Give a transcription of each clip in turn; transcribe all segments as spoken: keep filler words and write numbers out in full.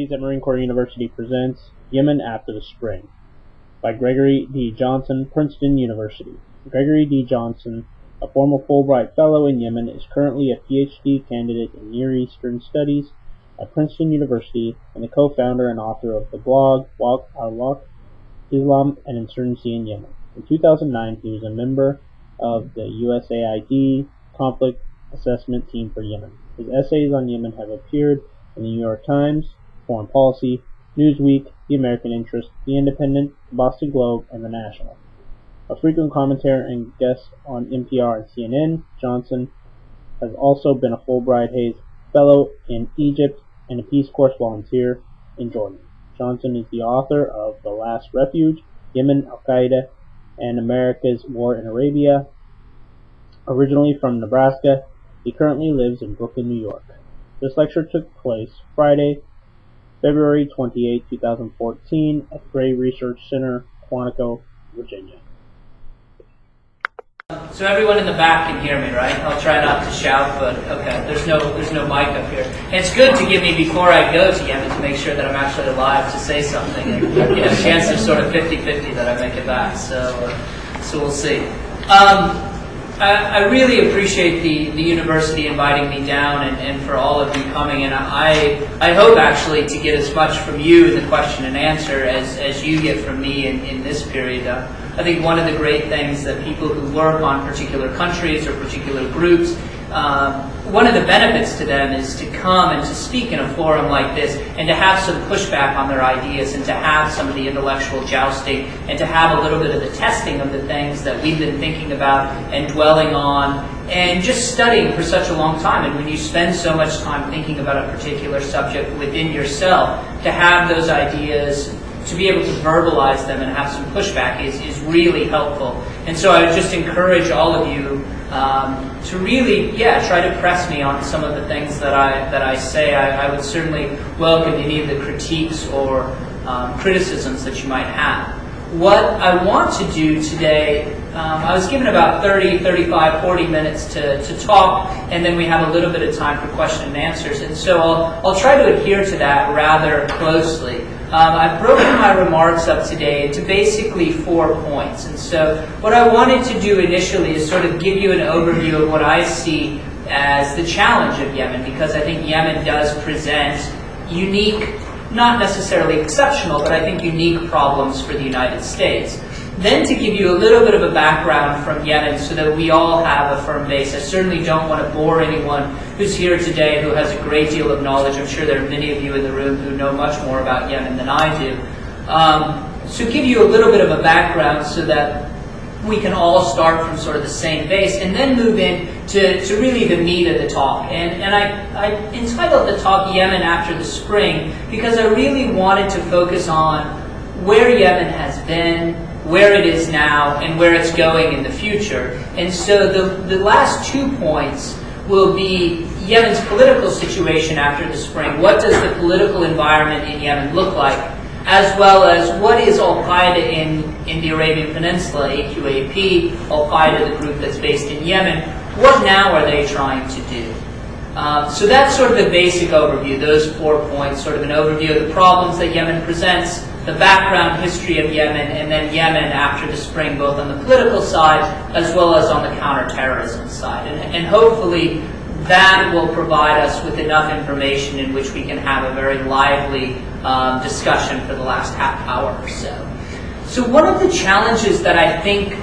series at Marine Corps University presents Yemen After the Spring by Gregory D. Johnson, Princeton University. Gregory D. Johnson, a former Fulbright Fellow in Yemen, is currently a P H D candidate in Near Eastern Studies at Princeton University and the co-founder and author of the blog Waqt al-Waqt, Islam and Insurgency in Yemen. In two thousand nine, he was a member of the U S A I D Conflict Assessment Team for Yemen. His essays on Yemen have appeared in the New York Times, Foreign Policy, Newsweek, The American Interest, The Independent, The Boston Globe, and The National. A frequent commentator and guest on N P R and C N N, Johnson has also been a Fulbright Hays Fellow in Egypt and a Peace Corps volunteer in Jordan. Johnson is the author of The Last Refuge, Yemen, Al-Qaeda, and America's War in Arabia. Originally from Nebraska, he currently lives in Brooklyn, New York. This lecture took place Friday, February twenty-eighth, two thousand fourteen, at the Gray Research Center, Quantico, Virginia. So everyone in the back can hear me, right? I'll try not to shout, but okay, there's no there's no mic up here. And it's good to give me, before I go to Yemen, to make sure that I'm actually alive to say something. And you know, chances sort of fifty fifty that I make it back. So, uh, so we'll see. Um, I, I really appreciate the, the university inviting me down and, and for all of you coming. And I I hope actually to get as much from you in the question and answer as, as you get from me in, in this period. Uh, I think one of the great things that people who work on particular countries or particular groups, um, one of the benefits to them is to come and to speak in a forum like this and to have some pushback on their ideas and to have some of the intellectual jousting and to have a little bit of the testing of the things that we've been thinking about and dwelling on and just studying for such a long time. And when you spend so much time thinking about a particular subject within yourself, to have those ideas, to be able to verbalize them and have some pushback is, is really helpful. And so I would just encourage all of you um, to really, yeah, try to press me on some of the things that I that I say. I, I would certainly welcome any of the critiques or um, criticisms that you might have. What I want to do today, um, I was given about thirty, thirty-five, forty minutes to, to talk, and then we have a little bit of time for question and answers. And so I'll, I'll try to adhere to that rather closely. Um, I've broken my remarks up today into basically four points. And so what I wanted to do initially is sort of give you an overview of what I see as the challenge of Yemen, because I think Yemen does present unique, not necessarily exceptional, but I think unique problems for the United States. Then to give you a little bit of a background from Yemen so that we all have a firm base. I certainly don't want to bore anyone who's here today who has a great deal of knowledge. I'm sure there are many of you in the room who know much more about Yemen than I do. Um, so give you a little bit of a background so that we can all start from sort of the same base and then move in to, to really the meat of the talk. And, and I, I entitled the talk Yemen After the Spring because I really wanted to focus on where Yemen has been, where it is now, and where it's going in the future. And so the, the last two points will be Yemen's political situation after the spring. What does the political environment in Yemen look like? As well as what is Al-Qaeda in, in the Arabian Peninsula, A Q A P, Al-Qaeda, the group that's based in Yemen. What now are they trying to do? Um, so that's sort of the basic overview, those four points, sort of an overview of the problems that Yemen presents, the background history of Yemen, and then Yemen after the spring, both on the political side as well as on the counterterrorism side. And, and hopefully that will provide us with enough information in which we can have a very lively um, discussion for the last half hour or so. So one of the challenges that I think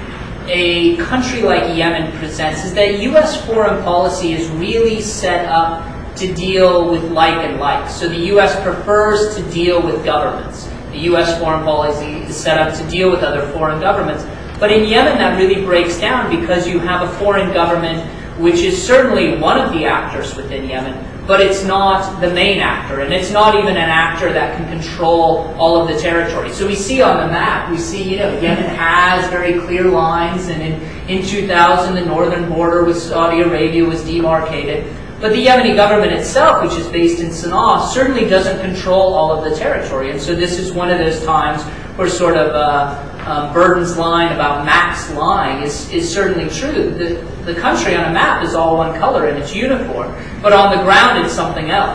a country like Yemen presents is that U S foreign policy is really set up to deal with like and like. So the U S prefers to deal with governments. The U S foreign policy is set up to deal with other foreign governments. But in Yemen, that really breaks down because you have a foreign government which is certainly one of the actors within Yemen, but it's not the main actor, and it's not even an actor that can control all of the territory. So we see on the map, we see, you know, Yemen has very clear lines, and in, in two thousand, the northern border with Saudi Arabia was demarcated. But the Yemeni government itself, which is based in Sana'a, certainly doesn't control all of the territory. And so this is one of those times where sort of uh, um, Burden's line about maps lying is, is certainly true. The, the country on a map is all one color and it's uniform, but on the ground it's something else.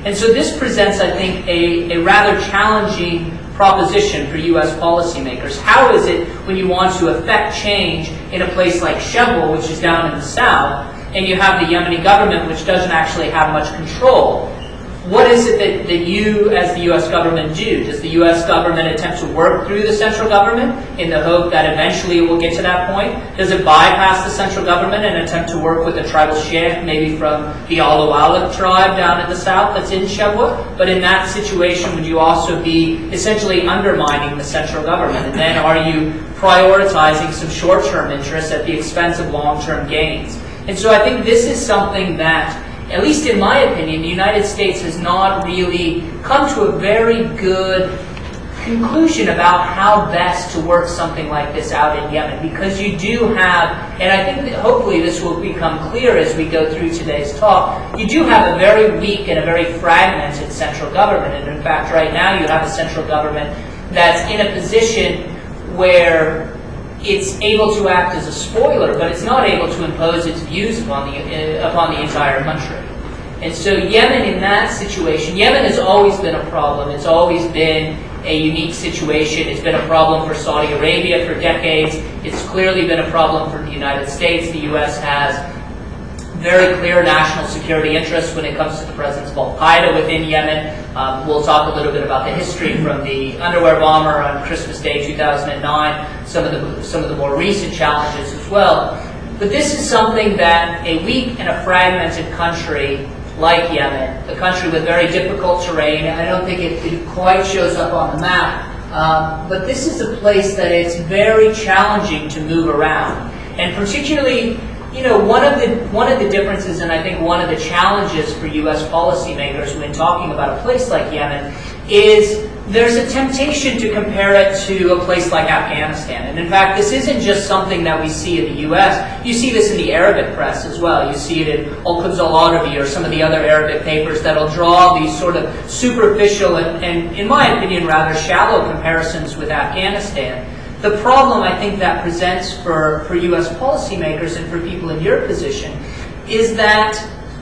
And so this presents, I think, a, a rather challenging proposition for U S policymakers. How is it when you want to affect change in a place like Shebwal, which is down in the south, and you have the Yemeni government, which doesn't actually have much control? What is it that, that you, as the U S government, do? Does the U S government attempt to work through the central government in the hope that eventually it will get to that point? Does it bypass the central government and attempt to work with the tribal sheikh, maybe from the Alawala tribe down in the south that's in Shebwal? But in that situation, would you also be essentially undermining the central government? And then are you prioritizing some short-term interests at the expense of long-term gains? And so I think this is something that, at least in my opinion, the United States has not really come to a very good conclusion about how best to work something like this out in Yemen. Because you do have, and I think that hopefully this will become clear as we go through today's talk, you do have a very weak and a very fragmented central government. And in fact, right now you have a central government that's in a position where it's able to act as a spoiler, but it's not able to impose its views upon the uh, upon the entire country. And so Yemen, in that situation, Yemen has always been a problem. It's always been a unique situation. It's been a problem for Saudi Arabia for decades. It's clearly been a problem for the United States. The U S has very clear national security interests when it comes to the presence of Al-Qaeda within Yemen. Um, we'll talk a little bit about the history from the underwear bomber on Christmas Day two thousand nine, some of the some of the more recent challenges as well. But this is something that a weak and a fragmented country like Yemen, a country with very difficult terrain, I don't think it, it quite shows up on the map, um, but this is a place that it's very challenging to move around. And particularly, you know, one of the one of the differences, and I think one of the challenges for U S policymakers when talking about a place like Yemen, is there's a temptation to compare it to a place like Afghanistan. And in fact, this isn't just something that we see in the U S. You see this in the Arabic press as well. You see it in Al-Quds Al-Arabi or some of the other Arabic papers that'll draw these sort of superficial and, and, in my opinion, rather shallow comparisons with Afghanistan. The problem I think that presents for, for U S policymakers and for people in your position is that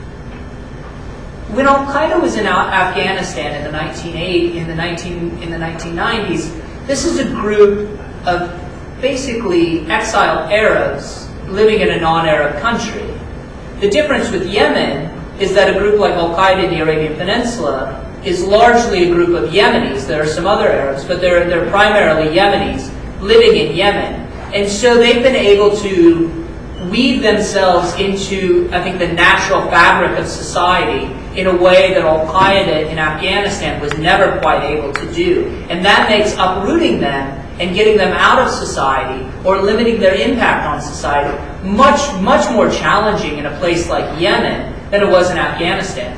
when Al-Qaeda was in Afghanistan in the nineteen eighties, in the nineteen in the nineteen nineties, this is a group of basically exiled Arabs living in a non-Arab country. The difference with Yemen is that a group like Al-Qaeda in the Arabian Peninsula is largely a group of Yemenis. There are some other Arabs, but they're they're primarily Yemenis living in Yemen. And so they've been able to weave themselves into, I think, the natural fabric of society in a way that Al-Qaeda in Afghanistan was never quite able to do. And that makes uprooting them and getting them out of society or limiting their impact on society much, much more challenging in a place like Yemen than it was in Afghanistan.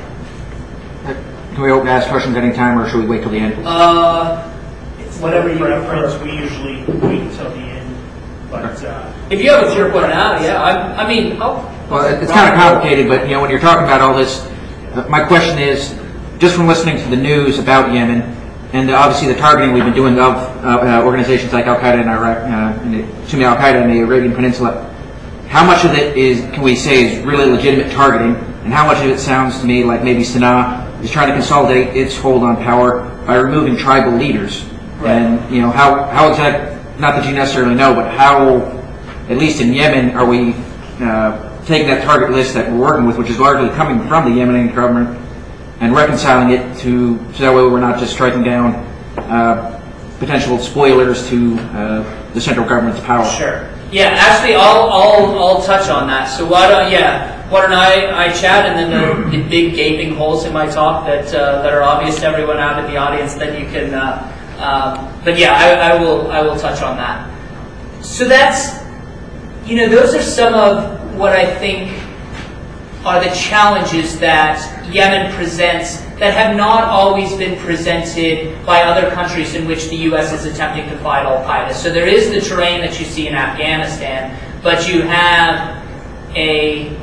Can we open ask questions any time, or should we wait till the end? Uh, Whatever you prefer. We usually wait until the end. But uh, if you have a clear point out, yeah, I, I mean, I'll, well, it's kind of complicated, but you know, when you're talking about all this, uh, my question is, just from listening to the news about Yemen, and uh, obviously the targeting we've been doing of uh, uh, organizations like Al Qaeda in Iraq, uh, and the, excuse me, Al Qaeda in the Arabian Peninsula, how much of it is, can we say, is really legitimate targeting, and how much of it sounds to me like maybe Sana'a is trying to consolidate its hold on power by removing tribal leaders? And, you know, how, how exact, not that you necessarily know, but how, at least in Yemen, are we uh, taking that target list that we're working with, which is largely coming from the Yemeni government, and reconciling it to, so that way we're not just striking down uh, potential spoilers to uh, the central government's power? Sure. Yeah, actually, I'll, I'll, I'll touch on that. So why don't, yeah, why don't I, I chat, and then the, the big gaping holes in my talk that, uh, that are obvious to everyone out in the audience, then you can... Uh, Um, but yeah, I, I will I will touch on that. So that's, you know, those are some of what I think are the challenges that Yemen presents that have not always been presented by other countries in which the U S is attempting to fight Al-Qaeda. So there is the terrain that you see in Afghanistan, but you have a,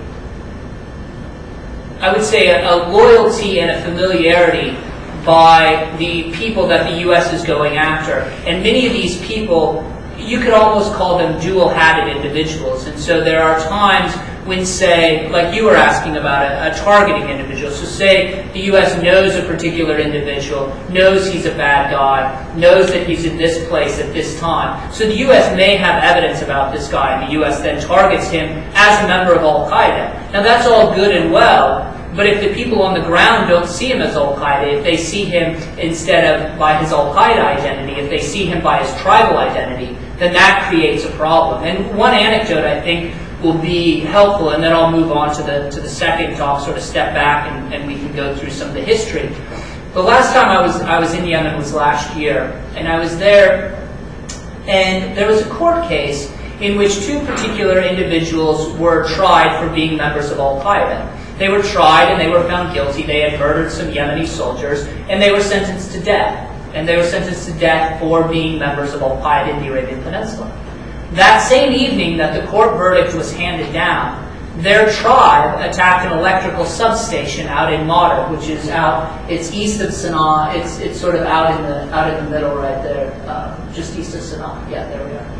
I would say, a, a loyalty and a familiarity by the people that the U S is going after. And many of these people, you could almost call them dual-hatted individuals. And so there are times when, say, like you were asking about a, a targeting individual. So say the U S knows a particular individual, knows he's a bad guy, knows that he's in this place at this time. So the U S may have evidence about this guy, and the U S then targets him as a member of Al-Qaeda. Now that's all good and well, but if the people on the ground don't see him as Al-Qaeda, if they see him instead of by his Al-Qaeda identity, if they see him by his tribal identity, then that creates a problem. And one anecdote, I think, will be helpful, and then I'll move on to the to the second talk, sort of step back, and, and we can go through some of the history. The last time I was I was in Yemen was last year, and I was there, and there was a court case in which two particular individuals were tried for being members of Al-Qaeda. They were tried and they were found guilty. They had murdered some Yemeni soldiers, and they were sentenced to death. And they were sentenced to death for being members of Al-Qaeda in the Arabian Peninsula. That same evening that the court verdict was handed down, their tribe attacked an electrical substation out in Madar, which is out, it's east of Sana'a, it's it's sort of out in the out in the middle right there, uh, just east of Sana'a. Yeah, there we are.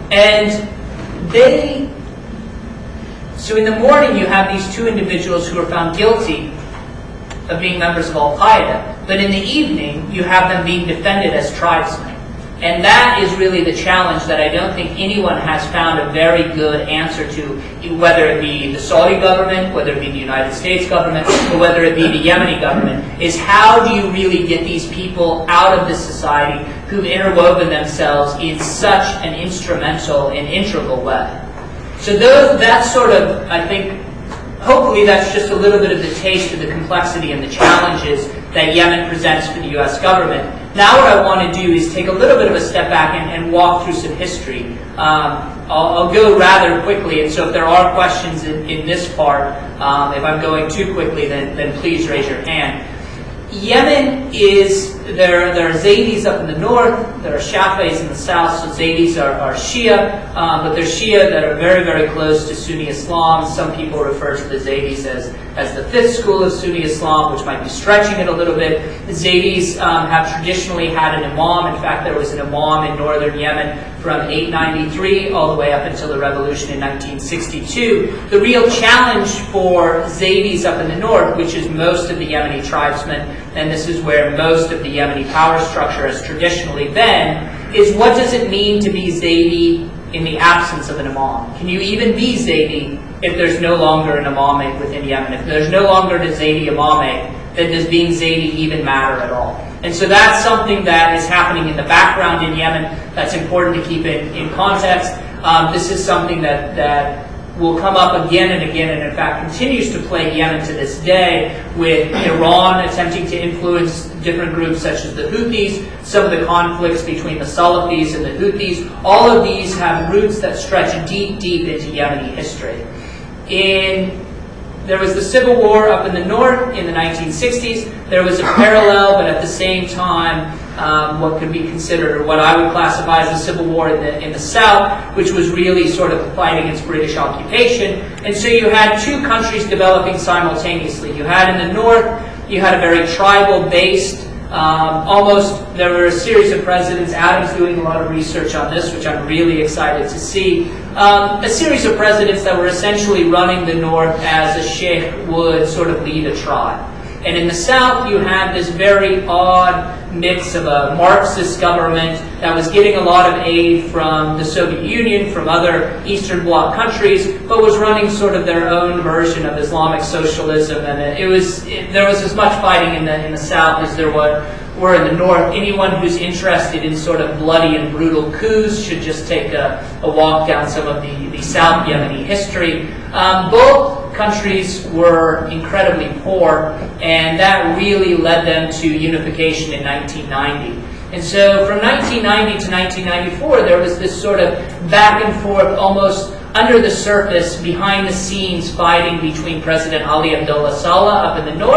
And they, so in the morning you have these two individuals who are found guilty of being members of Al-Qaeda, but in the evening you have them being defended as tribesmen. And that is really the challenge that I don't think anyone has found a very good answer to, whether it be the Saudi government, whether it be the United States government, or whether it be the Yemeni government, is how do you really get these people out of this society who've interwoven themselves in such an instrumental and integral way. So those, that's sort of, I think, hopefully that's just a little bit of the taste of the complexity and the challenges that Yemen presents for the U S government. Now what I want to do is take a little bit of a step back and, and walk through some history. Um, I'll, I'll go rather quickly, and so if there are questions in, in this part, um, if I'm going too quickly, then, then please raise your hand. Yemen is, there, there are Zaydis up in the north, there are Shafis in the south, so Zaydis are, are Shia, um, but they're Shia that are very, very close to Sunni Islam. Some people refer to the Zaydis as, as the fifth school of Sunni Islam, which might be stretching it a little bit. The Zaydis um, have traditionally had an imam. In fact, there was an imam in northern Yemen from eight ninety-three all the way up until the revolution in nineteen sixty-two. The real challenge for Zaydis up in the north, which is most of the Yemeni tribesmen, and this is where most of the Yemeni power structure has traditionally been, is what does it mean to be Zaydi in the absence of an imam? Can you even be Zaydi if there's no longer an imamate within Yemen? If there's no longer a Zaydi imamate, then does being Zaydi even matter at all? And so that's something that is happening in the background in Yemen that's important to keep in, in context. Um, this is something that, that will come up again and again, and in fact continues to plague Yemen to this day, with Iran attempting to influence different groups such as the Houthis, some of the conflicts between the Salafis and the Houthis. All of these have roots that stretch deep, deep into Yemeni history. In There was the civil war up in the north in the nineteen sixties. There was a parallel, but at the same time, um, what could be considered, or what I would classify as a civil war in the, in the south, which was really sort of a fight against British occupation. And so you had two countries developing simultaneously. You had in the north, you had a very tribal-based, um, almost, there were a series of presidents. Adam's doing a lot of research on this, which I'm really excited to see. Um, a series of presidents that were essentially running the north as a sheikh would sort of lead a tribe. And in the south, you had this very odd mix of a Marxist government that was getting a lot of aid from the Soviet Union, from other Eastern Bloc countries, but was running sort of their own version of Islamic socialism. And it was it, there was as much fighting in the in the south as there were were in the north. Anyone who's interested in sort of bloody and brutal coups should just take a, a walk down some of the, the South Yemeni history. Um, both countries were incredibly poor, and that really led them to unification in nineteen ninety. And so from nineteen ninety to nineteen ninety-four, there was this sort of back and forth, almost under the surface, behind the scenes fighting between President Ali Abdullah Saleh up in the north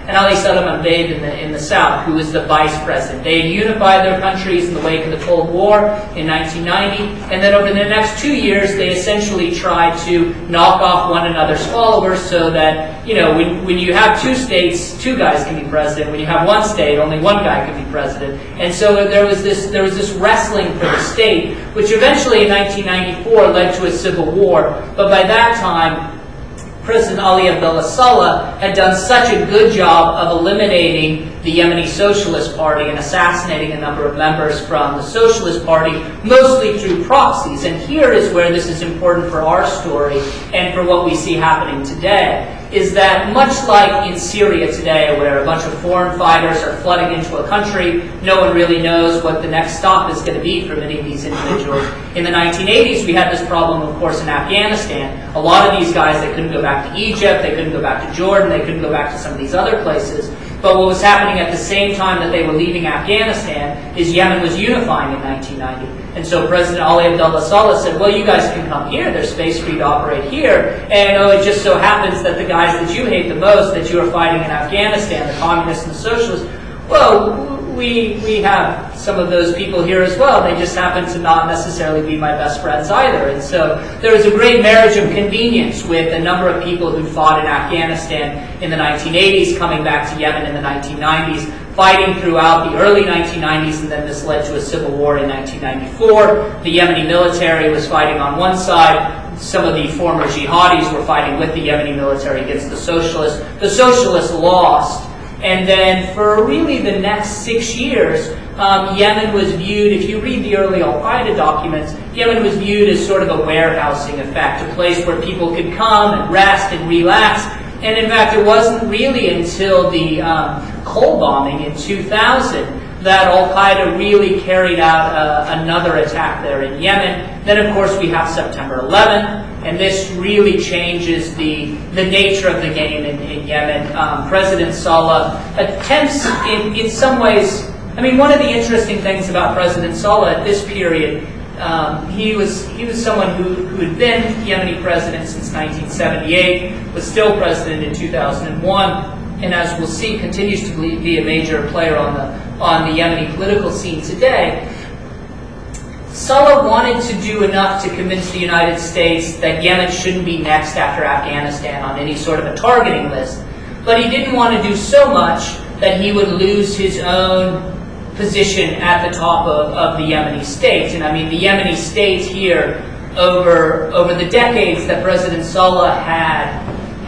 and Ali Saddam Bey in the, in the south, who was the vice president. They had unified their countries in the wake of the Cold War in nineteen ninety, and then over the next two years, they essentially tried to knock off one another's followers so that, you know, when, when you have two states, two guys can be president. When you have one state, only one guy can be president. And so there was this, there was this wrestling for the state, which eventually in nineteen ninety-four led to a civil war. But by that time, President Ali Abdullah Saleh had done such a good job of eliminating the Yemeni Socialist Party and assassinating a number of members from the Socialist Party, mostly through proxies. And here is where this is important for our story and for what we see happening today, is that much like in Syria today, where a bunch of foreign fighters are flooding into a country, no one really knows what the next stop is going to be for many of these individuals. In the nineteen eighties, we had this problem, of course, in Afghanistan. A lot of these guys, they couldn't go back to Egypt, they couldn't go back to Jordan, they couldn't go back to some of these other places. But what was happening at the same time that they were leaving Afghanistan is Yemen was unifying in nineteen ninety. And so President Ali Abdullah Saleh said, well, you guys can come here, there's space for you to operate here. And oh, it just so happens that the guys that you hate the most, that you are fighting in Afghanistan, the communists and the socialists, well, we, we have some of those people here as well. They just happen to not necessarily be my best friends either. And so there was a great marriage of convenience with a number of people who fought in Afghanistan in the nineteen eighties, coming back to Yemen in the nineteen nineties, fighting throughout the early nineteen nineties, and then this led to a civil war in nineteen ninety-four. The Yemeni military was fighting on one side. Some of the former jihadis were fighting with the Yemeni military against the socialists. The socialists lost. And then for really the next six years, um, Yemen was viewed, if you read the early Al-Qaeda documents, Yemen was viewed as sort of a warehousing effect, a place where people could come and rest and relax. And in fact, it wasn't really until the um, Cole bombing in two thousand that Al-Qaeda really carried out uh, another attack there in Yemen. Then, of course, we have September eleventh. And this really changes the, the nature of the game in, in Yemen. Um, President Saleh attempts, in, in some ways, I mean, one of the interesting things about President Saleh at this period, um, he was he was someone who, who had been Yemeni president since nineteen seventy-eight, was still president in two thousand one, and as we'll see, continues to be a major player on the on the Yemeni political scene today. Saleh wanted to do enough to convince the United States that Yemen shouldn't be next after Afghanistan on any sort of a targeting list. But he didn't want to do so much that he would lose his own position at the top of, of the Yemeni state. And I mean, the Yemeni state here, over, over the decades that President Saleh had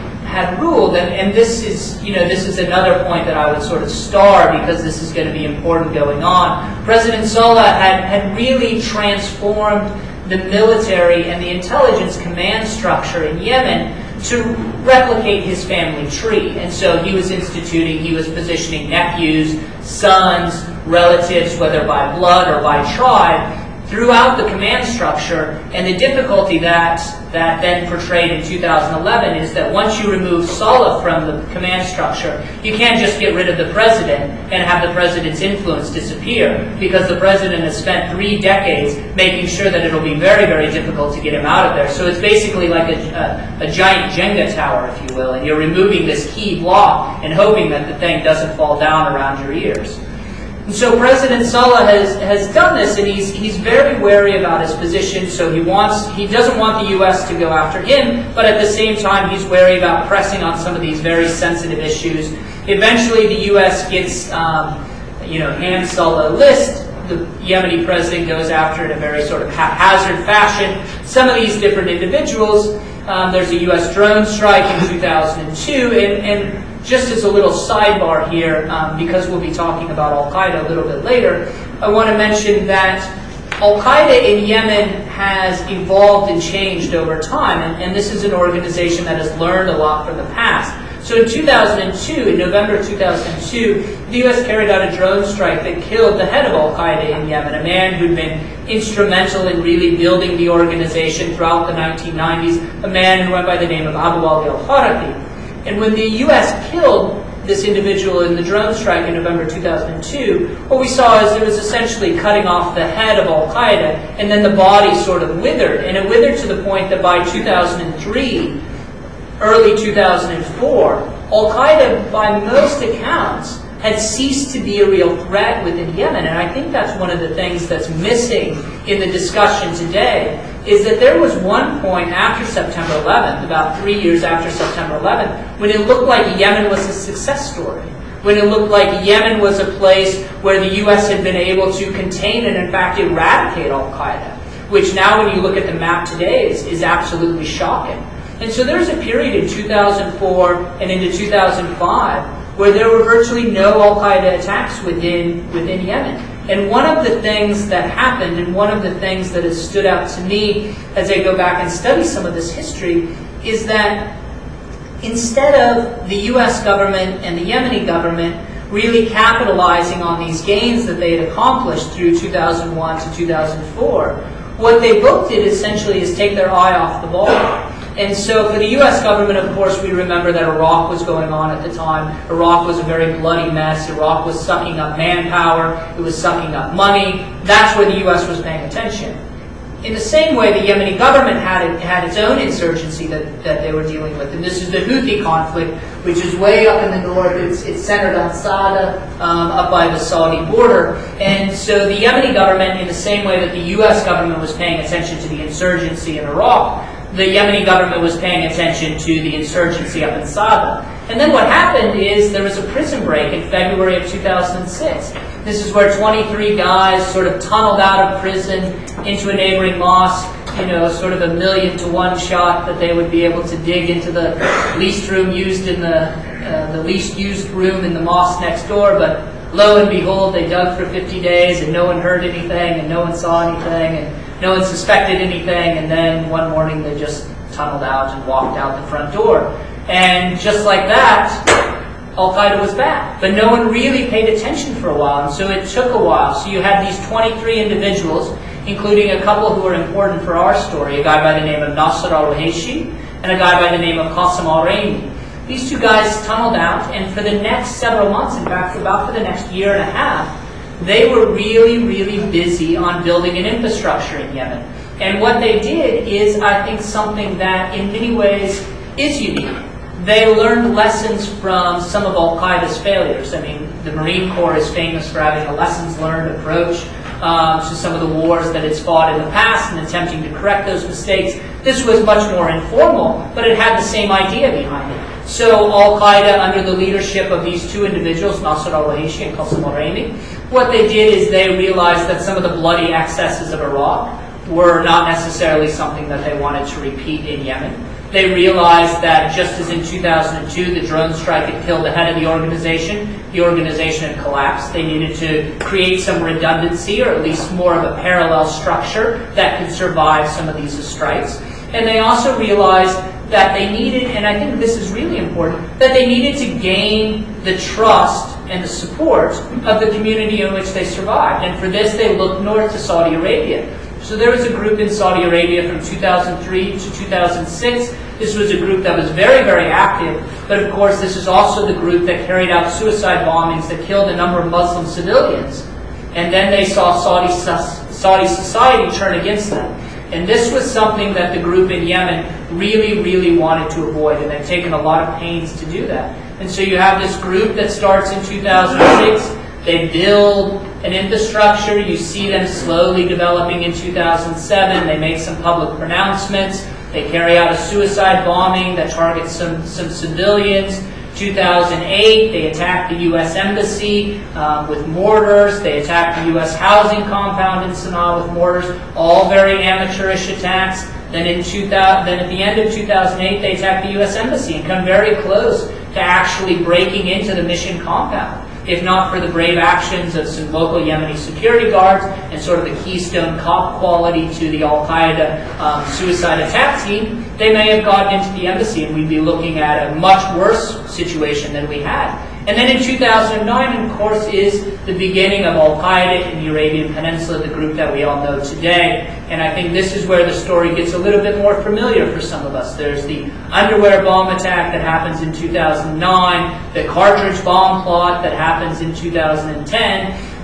had ruled, and, and this is, you know, this is another point that I would sort of star because this is going to be important going on. President Saleh had, had really transformed the military and the intelligence command structure in Yemen to replicate his family tree. And so he was instituting, he was positioning nephews, sons, relatives, whether by blood or by tribe, throughout the command structure. And the difficulty that that then portrayed in two thousand eleven is that once you remove Saleh from the command structure, you can't just get rid of the president and have the president's influence disappear, because the president has spent three decades making sure that it'll be very, very difficult to get him out of there. So it's basically like a, a, a giant Jenga tower, if you will, and you're removing this key block and hoping that the thing doesn't fall down around your ears. And so President Saleh has, has done this, and he's, he's very wary about his position, so he wants he doesn't want the U S to go after him, but at the same time he's wary about pressing on some of these very sensitive issues. Eventually the U S gets, um, you know, hands Saleh a list. The Yemeni president goes after it in a very sort of haphazard fashion. Some of these different individuals, um, there's a U S drone strike in two thousand two, and, and just as a little sidebar here, um, because we'll be talking about Al-Qaeda a little bit later, I want to mention that Al-Qaeda in Yemen has evolved and changed over time, and, and this is an organization that has learned a lot from the past. So in two thousand two, in November two thousand two, the U S carried out a drone strike that killed the head of Al-Qaeda in Yemen, a man who'd been instrumental in really building the organization throughout the nineteen nineties, a man who went by the name of Abu Ali al-Harathi. And when the U S killed this individual in the drone strike in November two thousand two, what we saw is it was essentially cutting off the head of Al-Qaeda, and then the body sort of withered. And it withered to the point that by two thousand three, early two thousand four, Al-Qaeda, by most accounts, had ceased to be a real threat within Yemen. And I think that's one of the things that's missing in the discussion today, is that there was one point after September eleventh, about three years after September eleventh, when it looked like Yemen was a success story. When it looked like Yemen was a place where the U S had been able to contain and, in fact, eradicate Al-Qaeda, which now, when you look at the map today, is, is absolutely shocking. And so there's a period in two thousand four and into two thousand five where there were virtually no Al-Qaeda attacks within, within Yemen. And one of the things that happened, and one of the things that has stood out to me as I go back and study some of this history, is that instead of the U S government and the Yemeni government really capitalizing on these gains that they had accomplished through two thousand one to two thousand four, what they both did essentially is take their eye off the ball. And so for the U S government, of course, we remember that Iraq was going on at the time. Iraq was a very bloody mess. Iraq was sucking up manpower. It was sucking up money. That's where the U S was paying attention. In the same way, the Yemeni government had, it, had its own insurgency that, that they were dealing with. And this is the Houthi conflict, which is way up in the north. It's, it's centered on Sada, um, up by the Saudi border. And so the Yemeni government, in the same way that the U S government was paying attention to the insurgency in Iraq, the Yemeni government was paying attention to the insurgency up in Sada. And then what happened is there was a prison break in February of two thousand six. This is where twenty-three guys sort of tunneled out of prison into a neighboring mosque, you know, sort of a million to one shot that they would be able to dig into the least room used in the, uh, the least used room in the mosque next door. But lo and behold, they dug for fifty days and no one heard anything and no one saw anything and no one suspected anything, and then one morning they just tunneled out and walked out the front door. And just like that, Al-Qaeda was back. But no one really paid attention for a while, and so it took a while. So you had these twenty-three individuals, including a couple who are important for our story, a guy by the name of Nasser al-Ruhayshi and a guy by the name of Qasim al-Raimi. These two guys tunneled out, and for the next several months, in fact, about for the next year and a half, they were really, really busy on building an infrastructure in Yemen. And what they did is, I think, something that in many ways is unique. They learned lessons from some of Al-Qaeda's failures. I mean, the Marine Corps is famous for having a lessons learned approach um, to some of the wars that it's fought in the past and attempting to correct those mistakes. This was much more informal, but it had the same idea behind it. So Al-Qaeda, under the leadership of these two individuals, Nasser al-Ruhayshi and Qasim al-Raimi, what they did is they realized that some of the bloody excesses of Iraq were not necessarily something that they wanted to repeat in Yemen. They realized that just as in two thousand two the drone strike had killed the head of the organization, the organization had collapsed. They needed to create some redundancy, or at least more of a parallel structure that could survive some of these strikes. And they also realized that they needed, and I think this is really important, that they needed to gain the trust and the support of the community in which they survived. And for this, they looked north to Saudi Arabia. So there was a group in Saudi Arabia from two thousand three to two thousand six. This was a group that was very, very active. But of course, this is also the group that carried out suicide bombings that killed a number of Muslim civilians. And then they saw Saudi, Saudi society turn against them. And this was something that the group in Yemen really, really wanted to avoid. And they've taken a lot of pains to do that. And so you have this group that starts in two thousand six. They build an infrastructure. You see them slowly developing in two thousand seven. They make some public pronouncements. They carry out a suicide bombing that targets some, some civilians. two thousand eight, they attack the U S Embassy um, with mortars. They attack the U S housing compound in Sana'a with mortars. All very amateurish attacks. Then, in two thousand, then at the end of two thousand eight, they attack the U S Embassy and come very close to actually breaking into the mission compound. If not for the brave actions of some local Yemeni security guards and sort of the keystone cop quality to the Al-Qaeda um, suicide attack team, they may have gotten into the embassy and we'd be looking at a much worse situation than we had. And then in two thousand nine, of course, is the beginning of Al-Qaeda in the Arabian Peninsula, the group that we all know today. And I think this is where the story gets a little bit more familiar for some of us. There's the underwear bomb attack that happens in two thousand nine, the cartridge bomb plot that happens in two thousand ten,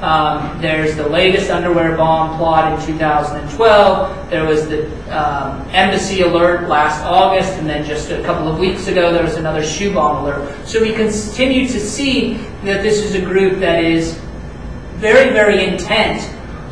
Um, there's the latest underwear bomb plot in two thousand twelve. There was the um, embassy alert last August, and then just a couple of weeks ago there was another shoe bomb alert. So we continue to see that this is a group that is very, very intent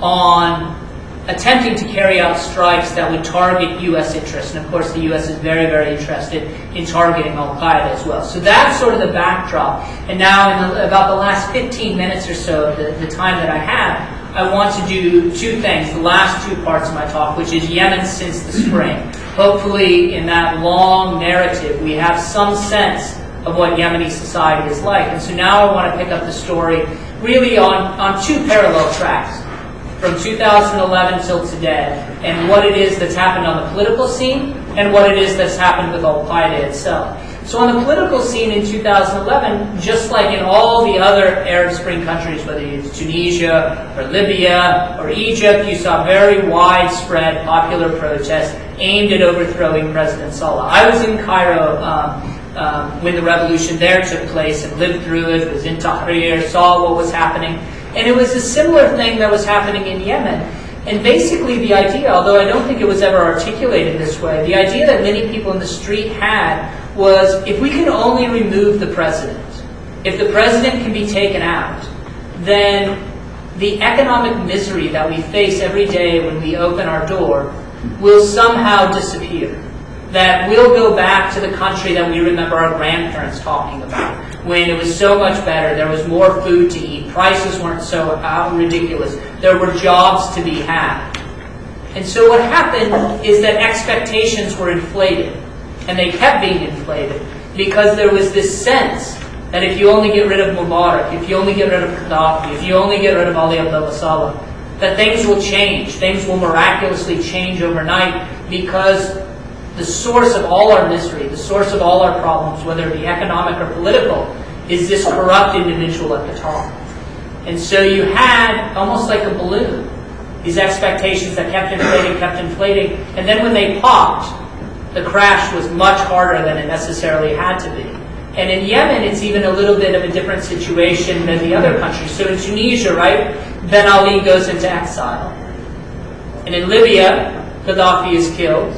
on attempting to carry out strikes that would target U S interests. And of course the U S is very, very interested in targeting Al-Qaeda as well. So that's sort of the backdrop. And now in the, about the last fifteen minutes or so, the, the time that I have, I want to do two things, the last two parts of my talk, which is Yemen since the spring. Hopefully in that long narrative we have some sense of what Yemeni society is like. And so now I want to pick up the story really on, on two parallel tracks, from two thousand eleven till today, and what it is that's happened on the political scene, and what it is that's happened with Al-Qaeda itself. So on the political scene in two thousand eleven, just like in all the other Arab Spring countries, whether it's Tunisia, or Libya, or Egypt, you saw very widespread popular protests aimed at overthrowing President Saleh. I was in Cairo um, um, when the revolution there took place and lived through it, was in Tahrir, saw what was happening. And it was a similar thing that was happening in Yemen. And basically the idea, although I don't think it was ever articulated this way, the idea that many people in the street had was, if we can only remove the president, if the president can be taken out, then the economic misery that we face every day when we open our door will somehow disappear. That we'll go back to the country that we remember our grandparents talking about, when it was so much better, there was more food to eat, prices weren't so out ridiculous, there were jobs to be had. And so what happened is that expectations were inflated, and they kept being inflated, because there was this sense that if you only get rid of Mubarak, if you only get rid of Gaddafi, if you only get rid of Ali Abdullah Saleh, that things will change, things will miraculously change overnight, because the source of all our misery, the source of all our problems, whether it be economic or political, is this corrupt individual at the top. And so you had, almost like a balloon, these expectations that kept inflating, kept inflating, and then when they popped, the crash was much harder than it necessarily had to be. And in Yemen, it's even a little bit of a different situation than the other countries. So in Tunisia, right, Ben Ali goes into exile. And in Libya, Gaddafi is killed.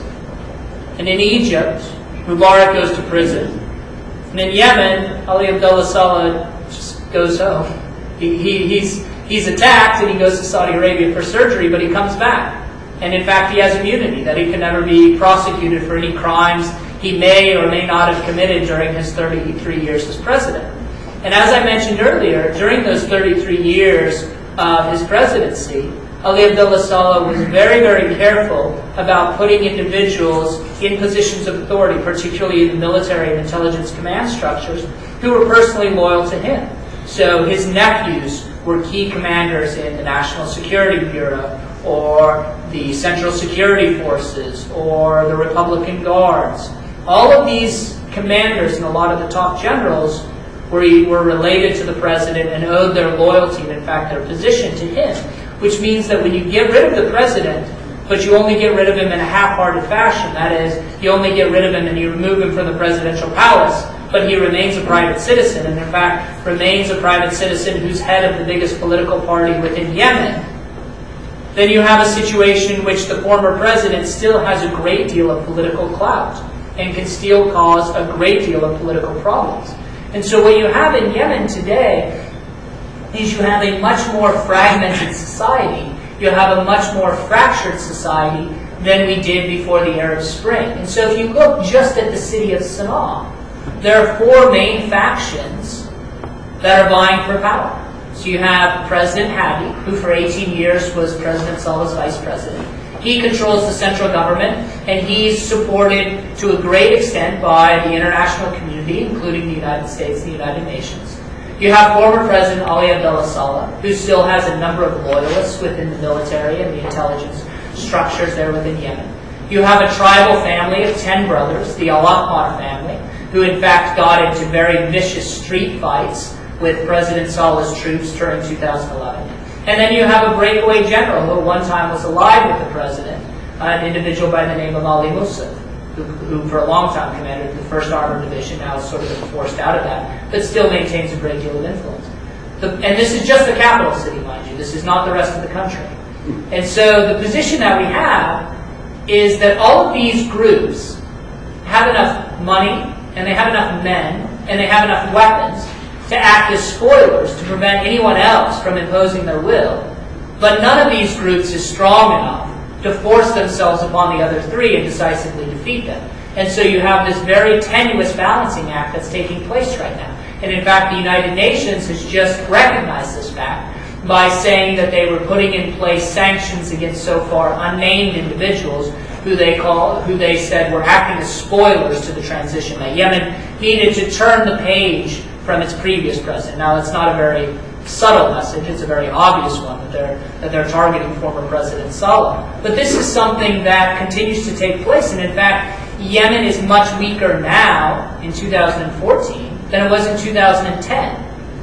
And in Egypt, Mubarak goes to prison. And in Yemen, Ali Abdullah Saleh just goes home. He, he, he's, he's attacked and he goes to Saudi Arabia for surgery, but he comes back. And in fact, he has immunity, that he can never be prosecuted for any crimes he may or may not have committed during his thirty-three years as president. And as I mentioned earlier, during those thirty-three years of his presidency, Ali Abdullah Saleh was very, very careful about putting individuals in positions of authority, particularly in the military and intelligence command structures, who were personally loyal to him. So his nephews were key commanders in the National Security Bureau, or the Central Security Forces, or the Republican Guards. All of these commanders and a lot of the top generals were, were related to the president and owed their loyalty and, in fact, their position to him. Which means that when you get rid of the president, but you only get rid of him in a half-hearted fashion, that is, you only get rid of him and you remove him from the presidential palace, but he remains a private citizen, and in fact remains a private citizen who's head of the biggest political party within Yemen, then you have a situation in which the former president still has a great deal of political clout and can still cause a great deal of political problems. And so what you have in Yemen today is you have a much more fragmented society. You have a much more fractured society than we did before the Arab Spring. And so if you look just at the city of Sana'a, there are four main factions that are vying for power. So you have President Hadi, who for eighteen years was President Saleh's vice president. He controls the central government, and he's supported to a great extent by the international community, including the United States and the United Nations. You have former President Ali Abdullah Saleh, who still has a number of loyalists within the military and the intelligence structures there within Yemen. You have a tribal family of ten brothers, the Al-Ahmar family, who in fact got into very vicious street fights with President Saleh's troops during two thousand eleven. And then you have a breakaway general who at one time was allied with the president, an individual by the name of Ali Musaf, who, who for a long time commanded the first Armored Division, now is sort of been forced out of that, but still maintains a great deal of influence. The, and this is just the capital city, mind you. This is not the rest of the country. And so the position that we have is that all of these groups have enough money, and they have enough men, and they have enough weapons to act as spoilers to prevent anyone else from imposing their will. But none of these groups is strong enough to force themselves upon the other three and decisively defeat them. And so you have this very tenuous balancing act that's taking place right now. And in fact, the United Nations has just recognized this fact by saying that they were putting in place sanctions against so far unnamed individuals who they call, who they said were acting as spoilers to the transition. That Yemen needed to turn the page from its previous president. Now, it's not a very subtle message; it's a very obvious one that they're that they're targeting former President Saleh. But this is something that continues to take place, and in fact, Yemen is much weaker now in two thousand fourteen than it was in two thousand ten.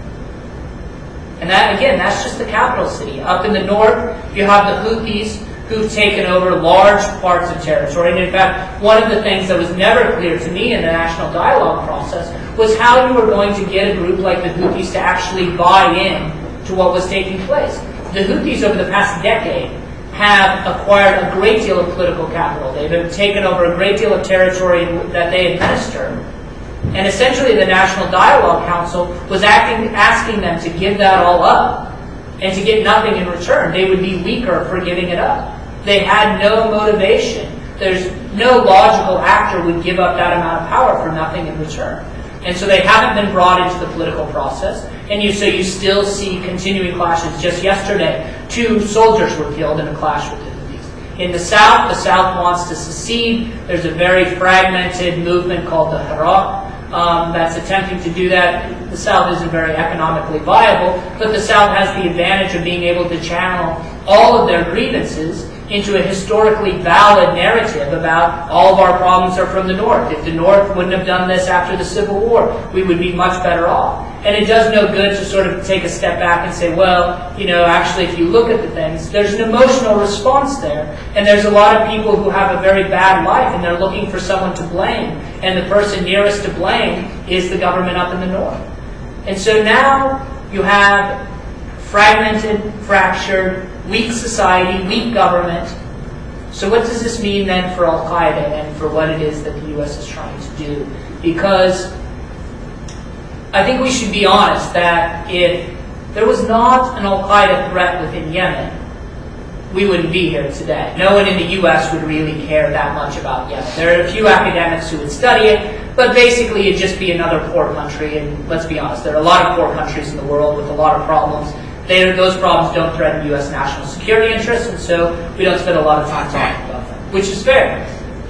And that, again, that's just the capital city. Up in the north, you have the Houthis, who've taken over large parts of territory. And in fact, one of the things that was never clear to me in the national dialogue process was how you were going to get a group like the Houthis to actually buy in to what was taking place. The Houthis, over the past decade, have acquired a great deal of political capital. They've taken over a great deal of territory that they administer. And essentially the National Dialogue Council was acting, asking them to give that all up and to get nothing in return. They would be weaker for giving it up. They had no motivation. There's no logical actor would give up that amount of power for nothing in return. And so they haven't been brought into the political process. And you, so you still see continuing clashes. Just yesterday, two soldiers were killed in a clash with the Houthis. In the south, the south wants to secede. There's a very fragmented movement called the Haraq um, that's attempting to do that. The south isn't very economically viable, but the south has the advantage of being able to channel all of their grievances into a historically valid narrative about all of our problems are from the north. If the north wouldn't have done this after the Civil War, we would be much better off. And it does no good to sort of take a step back and say, well, you know, actually if you look at the things, there's an emotional response there. And there's a lot of people who have a very bad life and they're looking for someone to blame. And the person nearest to blame is the government up in the north. And so now you have fragmented, fractured, weak society, weak government. So what does this mean then for Al-Qaeda and for what it is that the U S is trying to do? Because I think we should be honest that if there was not an Al-Qaeda threat within Yemen, we wouldn't be here today. No one in the U S would really care that much about Yemen. There are a few academics who would study it, but basically it'd just be another poor country. And let's be honest, there are a lot of poor countries in the world with a lot of problems. They, those problems don't threaten U S national security interests, and so we don't spend a lot of time talking about them, which is fair.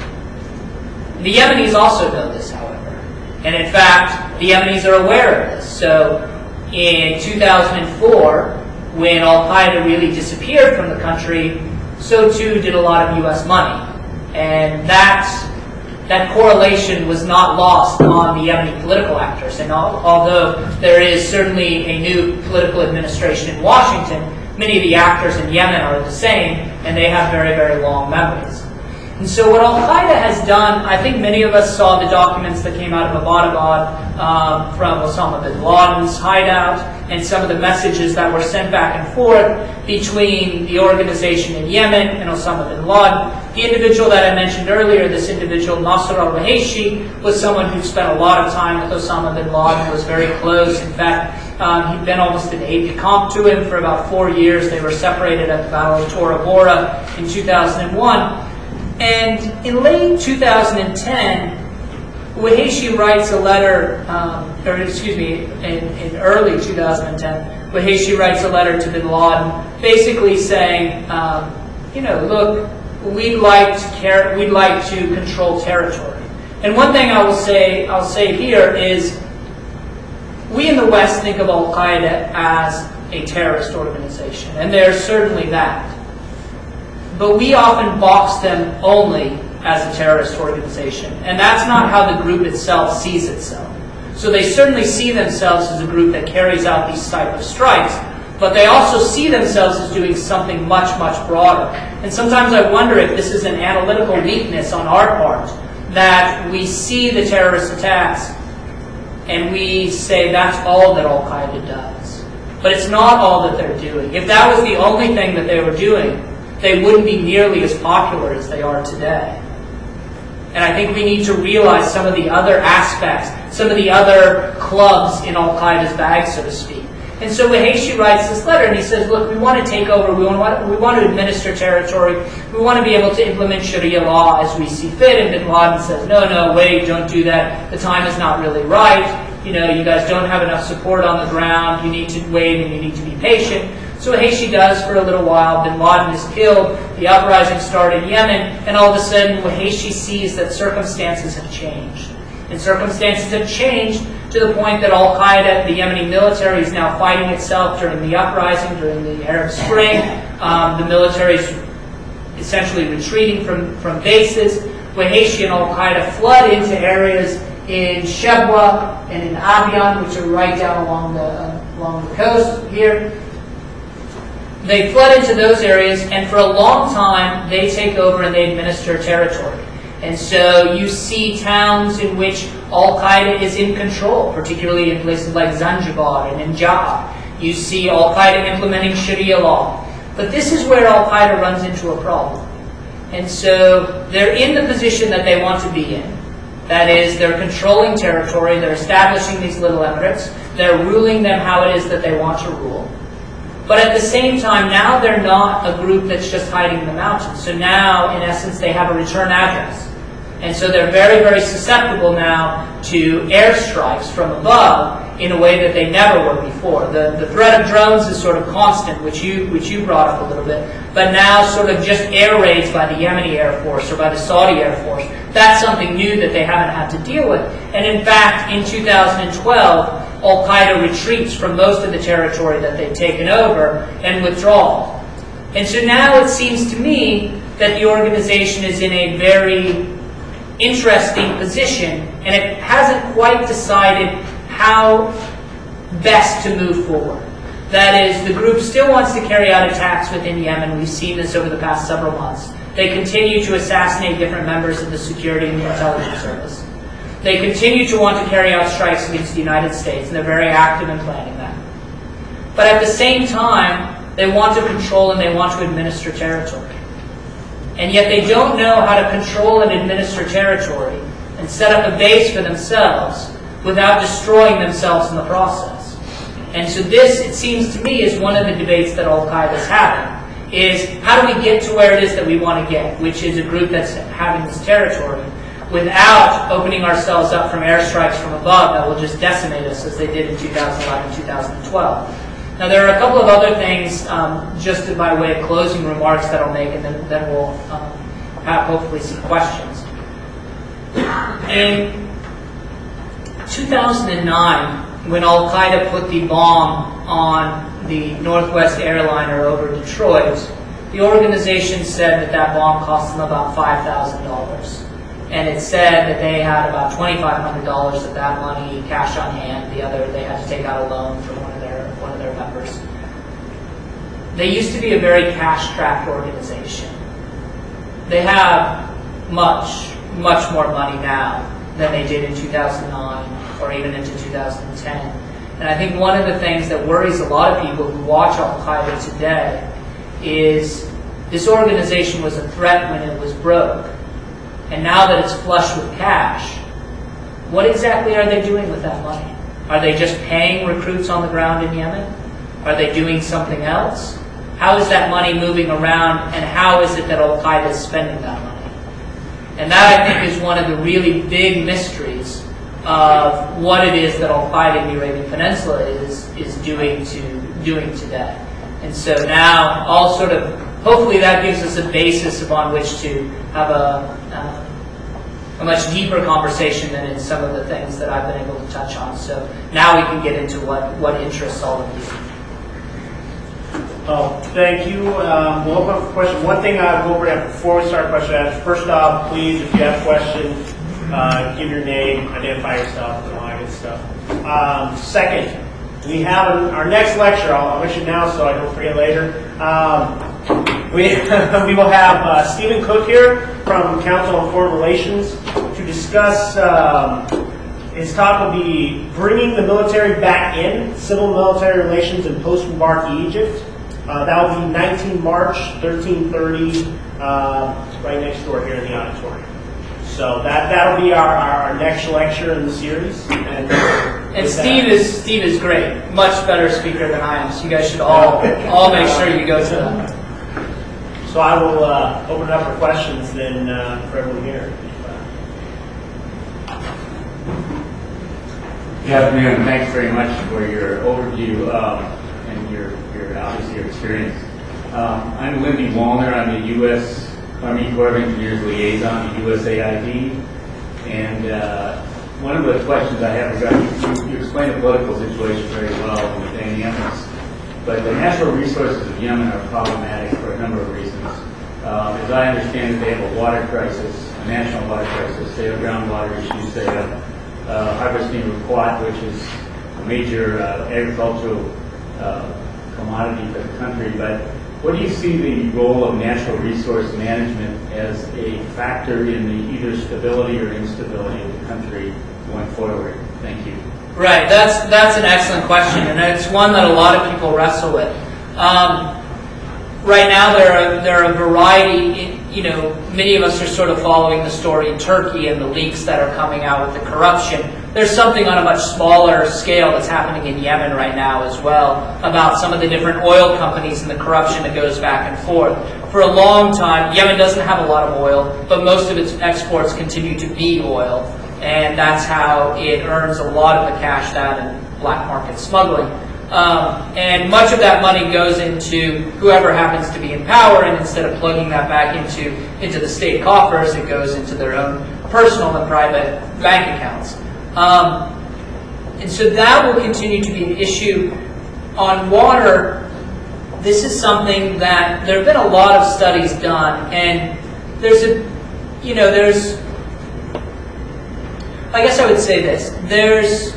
The Yemenis also know this, however. And in fact, the Yemenis are aware of this. So in two thousand four, when Al-Qaeda really disappeared from the country, so too did a lot of U S money. And that, that correlation was not lost on the Yemeni political actors. And al although there is certainly a new political administration in Washington, many of the actors in Yemen are the same, and they have very, very long memories. And so what Al-Qaeda has done, I think many of us saw the documents that came out of Abbottabad um, from Osama bin Laden's hideout, and some of the messages that were sent back and forth between the organization in Yemen and Osama bin Laden. The individual that I mentioned earlier, this individual, Nasser al-Waheshi, was someone who spent a lot of time with Osama bin Laden, was very close. In fact, um, he'd been almost an aide-de-camp to him for about four years. They were separated at the Battle of Tora Bora in two thousand one. And in late two thousand ten, Waheshi writes a letter, um, or excuse me, in, in early two thousand ten, Waheshi writes a letter to bin Laden, basically saying, um, you know, look, we'd like to care, we'd like to control territory. And one thing I will say, I'll say here is, we in the West think of Al-Qaeda as a terrorist organization, and they're certainly that. But we often box them only as a terrorist organization. And that's not how the group itself sees itself. So they certainly see themselves as a group that carries out these type of strikes, but they also see themselves as doing something much, much broader. And sometimes I wonder if this is an analytical weakness on our part, that we see the terrorist attacks and we say that's all that Al-Qaeda does. But it's not all that they're doing. If that was the only thing that they were doing, they wouldn't be nearly as popular as they are today. And I think we need to realize some of the other aspects, some of the other clubs in Al-Qaeda's bag, so to speak. And so Waheshi writes this letter, and he says, look, we want to take over, we want, we want to administer territory, we want to be able to implement Sharia law as we see fit. And bin Laden says, no, no, wait, don't do that. The time is not really right. You know, you guys don't have enough support on the ground. You need to wait and you need to be patient. So Waheshi does for a little while. Bin Laden is killed. The uprising started in Yemen. And all of a sudden, Waheshi sees that circumstances have changed. And circumstances have changed to the point that Al-Qaeda, the Yemeni military, is now fighting itself during the uprising, during the Arab Spring. Um, the military is essentially retreating from, from bases. Waheshi and Al-Qaeda flood into areas in Shebwa and in Abiyan, which are right down along the, uh, along the coast here. They flood into those areas, and for a long time, they take over and they administer territory. And so you see towns in which Al-Qaeda is in control, particularly in places like Zanzibar and in Ja'ah. You see Al-Qaeda implementing Sharia law. But this is where Al-Qaeda runs into a problem. And so they're in the position that they want to be in. That is, they're controlling territory, they're establishing these little emirates, they're ruling them how it is that they want to rule. But at the same time, now they're not a group that's just hiding in the mountains. So now, in essence, they have a return address. And so they're very, very susceptible now to airstrikes from above in a way that they never were before. The, the threat of drones is sort of constant, which you, which you brought up a little bit. But now sort of just air raids by the Yemeni Air Force or by the Saudi Air Force, that's something new that they haven't had to deal with. And in fact, in two thousand twelve, Al-Qaeda retreats from most of the territory that they've taken over and withdraw. And so now it seems to me that the organization is in a very interesting position, and it hasn't quite decided how best to move forward. That is, the group still wants to carry out attacks within Yemen. We've seen this over the past several months. They continue to assassinate different members of the security and the intelligence service. They continue to want to carry out strikes against the United States, and they're very active in planning that. But at the same time, they want to control and they want to administer territory. And yet they don't know how to control and administer territory and set up a base for themselves without destroying themselves in the process. And so this, it seems to me, is one of the debates that Al-Qaeda is having, is how do we get to where it is that we want to get, which is a group that's having this territory, without opening ourselves up from airstrikes from above that will just decimate us as they did in two thousand eleven, two thousand twelve. Now there are a couple of other things, um, just by way of closing remarks that I'll make, and then, then we'll um, have hopefully some questions. In two thousand nine, when Al-Qaeda put the bomb on the Northwest airliner over Detroit, the organization said that that bomb cost them about five thousand dollars. And it said that they had about twenty-five hundred dollars of that money cash on hand. The other, they had to take out a loan from one of their one of their members. They used to be a very cash-strapped organization. They have much, much more money now than they did in two thousand nine or even into two thousand ten. And I think one of the things that worries a lot of people who watch Al-Qaeda today is this organization was a threat when it was broke. And now that it's flush with cash, what exactly are they doing with that money? Are they just paying recruits on the ground in Yemen? Are they doing something else? How is that money moving around, and how is it that Al-Qaeda is spending that money? And that, I think, is one of the really big mysteries of what it is that Al-Qaeda in the Arabian Peninsula is, is doing, to, doing today. And so now, all sort of, hopefully that gives us a basis upon which to have a, uh, a much deeper conversation than in some of the things that I've been able to touch on. So now we can get into what, what interests all of you. Oh, thank you. Um, we'll open up for questions. One thing I'll go over that before we start question answer. First off, please, if you have questions, uh, give your name, identify yourself, and all that good stuff. Um, second, we have an, our next lecture. I'll, I'll mention now so I don't forget later. Um, we, we will have uh, Stephen Cook here from Council on Foreign Relations to discuss um, His talk will be bringing the military back in, civil military relations in post-Mubarak Egypt. Uh, that will be nineteen March, thirteen thirty, uh, right next door here in the auditorium. So that that'll be our, our next lecture in the series. And, and Steve that, is Steve is great, much better speaker than I am. So you guys should all all make sure you go to that. So I will uh, open it up for questions then uh, for everyone here. Good afternoon. Thanks very much for your overview um, and your, your obviously your experience. Um, I'm Lindy Wallner. I'm the U S Army Corps of Engineers Liaison to U S A I D. And uh, one of the questions I have regarding you, you explained the political situation very well with the Yemen's, but the natural resources of Yemen are problematic for a number of reasons. Uh, as I understand it, they have a water crisis, a national water crisis. They have groundwater issues. They have uh, harvesting of quat, which is a major uh, agricultural uh, commodity for the country. But what do you see the role of natural resource management as a factor in the either stability or instability of the country going forward? Thank you. Right, that's that's an excellent question, and it's one that a lot of people wrestle with. Um, right now, there are there are a variety. You know, many of us are sort of following the story in Turkey and the leaks that are coming out with the corruption. There's something on a much smaller scale that's happening in Yemen right now as well about some of the different oil companies and the corruption that goes back and forth. For a long time, Yemen doesn't have a lot of oil, but most of its exports continue to be oil. And that's how it earns a lot of the cash that in black market smuggling. Um, and much of that money goes into whoever happens to be in power, and instead of plugging that back into, into the state coffers, it goes into their own personal and private bank accounts. Um, and so that will continue to be an issue. On water, this is something that there have been a lot of studies done, and there's a, you know, there's, I guess I would say this. There's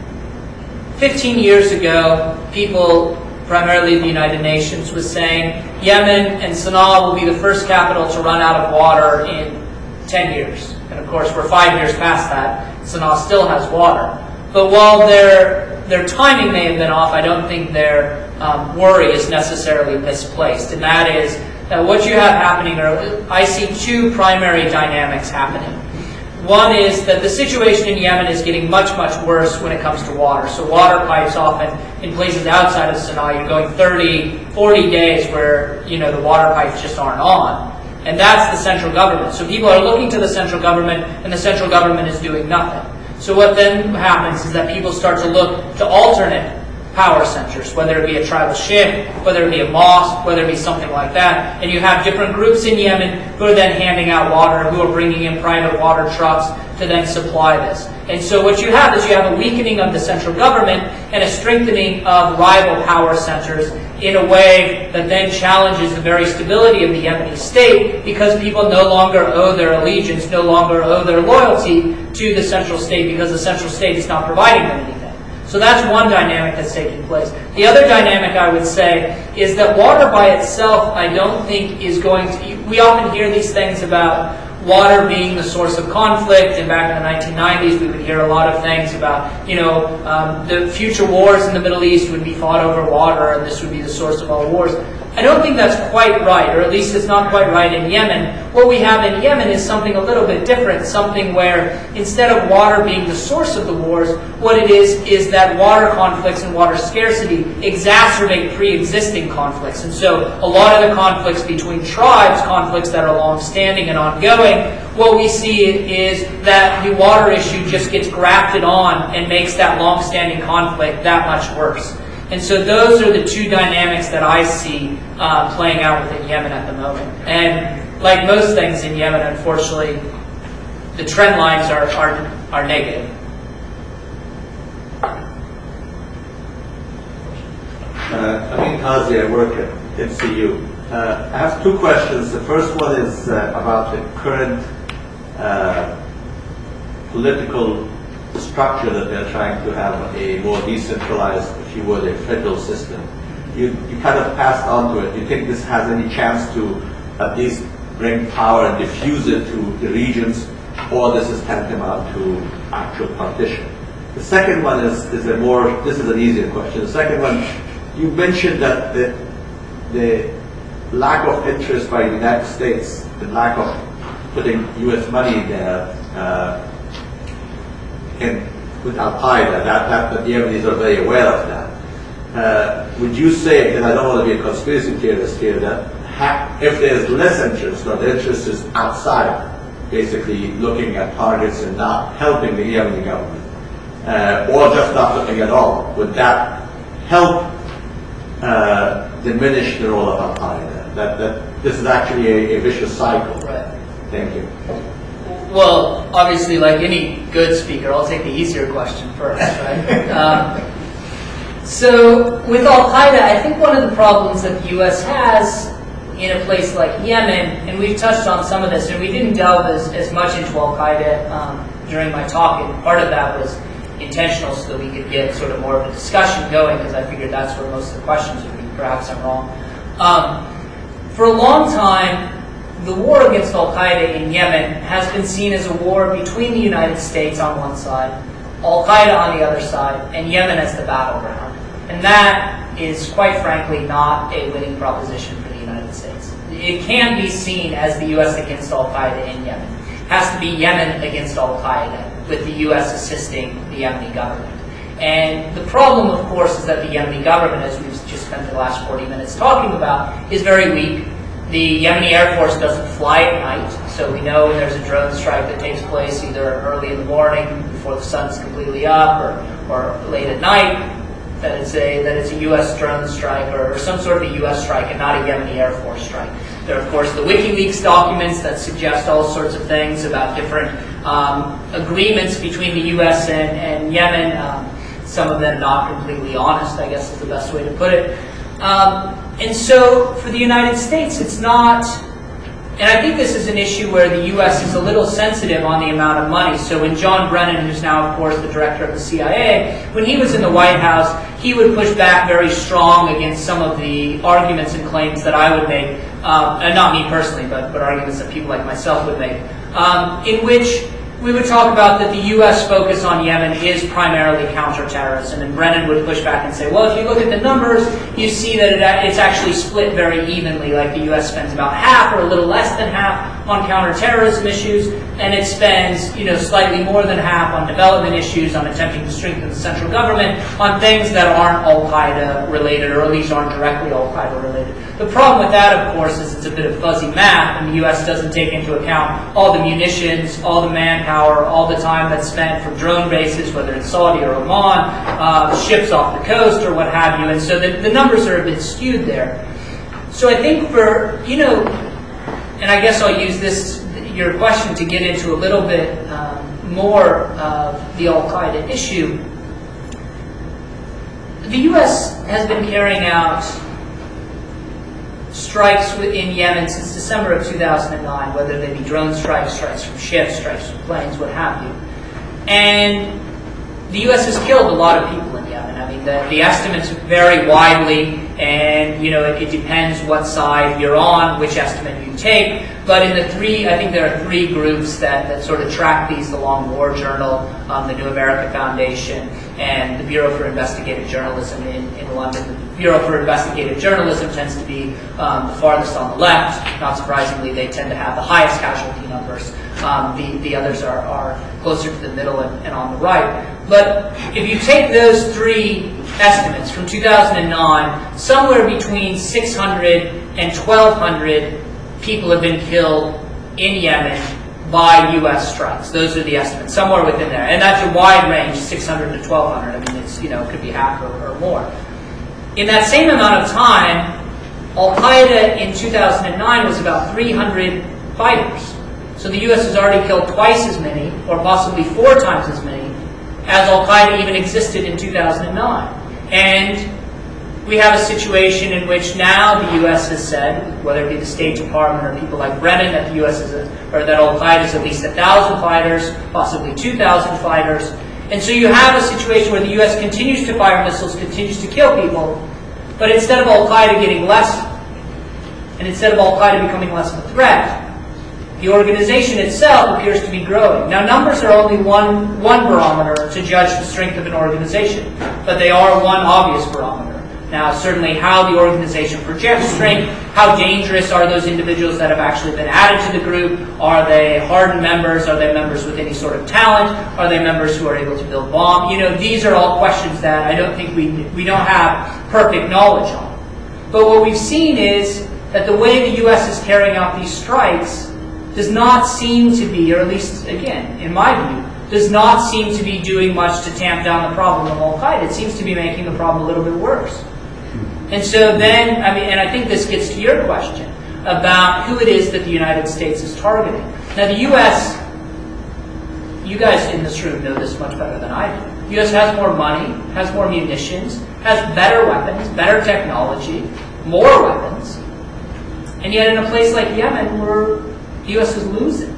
fifteen years ago, people, primarily the United Nations, was saying Yemen and Sana'a will be the first capital to run out of water in ten years. And of course, we're five years past that. Sana'a still has water. But while their, their timing may have been off, I don't think their um, worry is necessarily misplaced. And that is that what you have happening, are, I see two primary dynamics happening. One is that the situation in Yemen is getting much, much worse when it comes to water. So water pipes often in places outside of Sana'a, you're going thirty, forty days where, you know, the water pipes just aren't on. And that's the central government. So people are looking to the central government, and the central government is doing nothing. So what then happens is that people start to look to alternate power centers, whether it be a tribal sheikh, whether it be a mosque, whether it be something like that. And you have different groups in Yemen who are then handing out water, who are bringing in private water trucks to then supply this. And so what you have is you have a weakening of the central government and a strengthening of rival power centers in a way that then challenges the very stability of the Yemeni state, because people no longer owe their allegiance, no longer owe their loyalty to the central state, because the central state is not providing them anything. So that's one dynamic that's taking place. The other dynamic, I would say, is that water by itself, I don't think is going to... We often hear these things about water being the source of conflict, and back in the nineteen nineties we would hear a lot of things about, you know, um, the future wars in the Middle East would be fought over water, and this would be the source of all wars. I don't think that's quite right, or at least it's not quite right in Yemen. What we have in Yemen is something a little bit different, something where instead of water being the source of the wars, what it is is that water conflicts and water scarcity exacerbate pre-existing conflicts. And so a lot of the conflicts between tribes, conflicts that are long-standing and ongoing, what we see is that the water issue just gets grafted on and makes that long-standing conflict that much worse. And so those are the two dynamics that I see uh, playing out within Yemen at the moment. And like most things in Yemen, unfortunately, the trend lines are, are, are negative. Uh, Amin Qazi, I work at M C U. Uh, I have two questions. The first one is uh, about the current uh, political structure that they're trying to have, a more decentralized, if you would, a federal system. You, you kind of passed on to it. Do you think this has any chance to at least bring power and diffuse it to the regions or this is tantamount to actual partition. The second one is, is a more, this is an easier question. The second one, you mentioned that the, the lack of interest by the United States, the lack of putting U S money there uh, in, with Al-Qaeda, that, that, that the Yemenis are very aware of that. Uh, would you say, and I don't want to be a conspiracy theorist here, that ha if there's less interest, or the interest is outside, basically looking at targets and not helping the Yemeni government, uh, or just not looking at all, would that help uh, diminish the role of Al-Qaeda? That, that this is actually a, a vicious cycle. Right. Thank you. Well, obviously, like any good speaker, I'll take the easier question first, right? um, so, with Al-Qaeda, I think one of the problems that the U S has in a place like Yemen, and we've touched on some of this, and we didn't delve as, as much into Al-Qaeda um, during my talk, and part of that was intentional so that we could get sort of more of a discussion going, because I figured that's where most of the questions would be. Perhaps I'm wrong. Um, for a long time, the war against Al-Qaeda in Yemen has been seen as a war between the United States on one side, Al-Qaeda on the other side, and Yemen as the battleground. And that is, quite frankly, not a winning proposition for the United States. It can be seen as the U S against Al-Qaeda in Yemen. It has to be Yemen against Al-Qaeda, with the U S assisting the Yemeni government. And the problem, of course, is that the Yemeni government, as we've just spent the last forty minutes talking about, is very weak. The Yemeni Air Force doesn't fly at night, so we know when there's a drone strike that takes place either early in the morning before the sun's completely up, or, or late at night, that it's a that it's a U S drone strike, or, or some sort of a U S strike and not a Yemeni Air Force strike. There are, of course, the WikiLeaks documents that suggest all sorts of things about different um, agreements between the U S and, and Yemen. Um, some of them not completely honest, I guess is the best way to put it. Um, and so for the United States, it's not, and I think this is an issue where the U S is a little sensitive on the amount of money. So when John Brennan, who's now, of course, the director of the C I A, when he was in the White House, he would push back very strong against some of the arguments and claims that I would make, um, and not me personally, but, but arguments that people like myself would make, um, in which we would talk about that the U S focus on Yemen is primarily counterterrorism, and Brennan would push back and say, well, if you look at the numbers, you see that it, it's actually split very evenly, like the U S spends about half or a little less than half on counterterrorism issues, and it spends, you know, slightly more than half on development issues, on attempting to strengthen the central government, on things that aren't Al-Qaeda related, or at least aren't directly Al-Qaeda related. The problem with that, of course, is it's a bit of fuzzy math, and the U S doesn't take into account all the munitions, all the manpower, all the time that's spent for drone bases, whether it's Saudi or Oman, uh, ships off the coast or what have you, and so the, the numbers are a bit skewed there. So I think for, you know, and I guess I'll use this, your question, to get into a little bit um, more of the Al-Qaeda issue. The U S has been carrying out strikes in Yemen since December of two thousand nine, whether they be drone strikes, strikes from ships, strikes from planes, what have you. And the U S has killed a lot of people in Yemen. I mean, the, the estimates vary widely, and you know, it, it depends what side you're on, which estimate you take. But in the three, I think there are three groups that, that sort of track these: the Long War Journal, um, the New America Foundation, and the Bureau for Investigative Journalism in, in London. The Bureau for Investigative Journalism tends to be um, the farthest on the left. Not surprisingly, they tend to have the highest casualty numbers. Um, the, the others are, are closer to the middle and, and on the right. But if you take those three estimates from two thousand nine, somewhere between six hundred and twelve hundred people have been killed in Yemen by U S strikes. Those are the estimates, somewhere within there. And that's a wide range, six hundred to twelve hundred. I mean, it's, you know, it could be half or, or more. In that same amount of time, Al-Qaeda in two thousand nine was about three hundred fighters. So the U S has already killed twice as many, or possibly four times as many, as Al-Qaeda even existed in two thousand nine. And we have a situation in which now the U S has said, whether it be the State Department or people like Brennan, that the U S is, a, or that Al-Qaeda is at least a thousand fighters, possibly two thousand fighters. And so you have a situation where the U S continues to fire missiles, continues to kill people, but instead of Al-Qaeda getting less, and instead of Al-Qaeda becoming less of a threat, The organization itself appears to be growing. Now, numbers are only one, one barometer to judge the strength of an organization, but they are one obvious barometer. Now, certainly how the organization projects strength, how dangerous are those individuals that have actually been added to the group? Are they hardened members? Are they members with any sort of talent? Are they members who are able to build bombs? You know, these are all questions that I don't think we, we don't have perfect knowledge on. But what we've seen is that the way the U S is carrying out these strikes does not seem to be, or at least, again, in my view, does not seem to be doing much to tamp down the problem of Al-Qaeda. It seems to be making the problem a little bit worse. And so then, I mean, and I think this gets to your question about who it is that the United States is targeting. Now, the U S, you guys in this room know this much better than I do. The U S has more money, has more munitions, has better weapons, better technology, more weapons, and yet in a place like Yemen, where the U S is losing.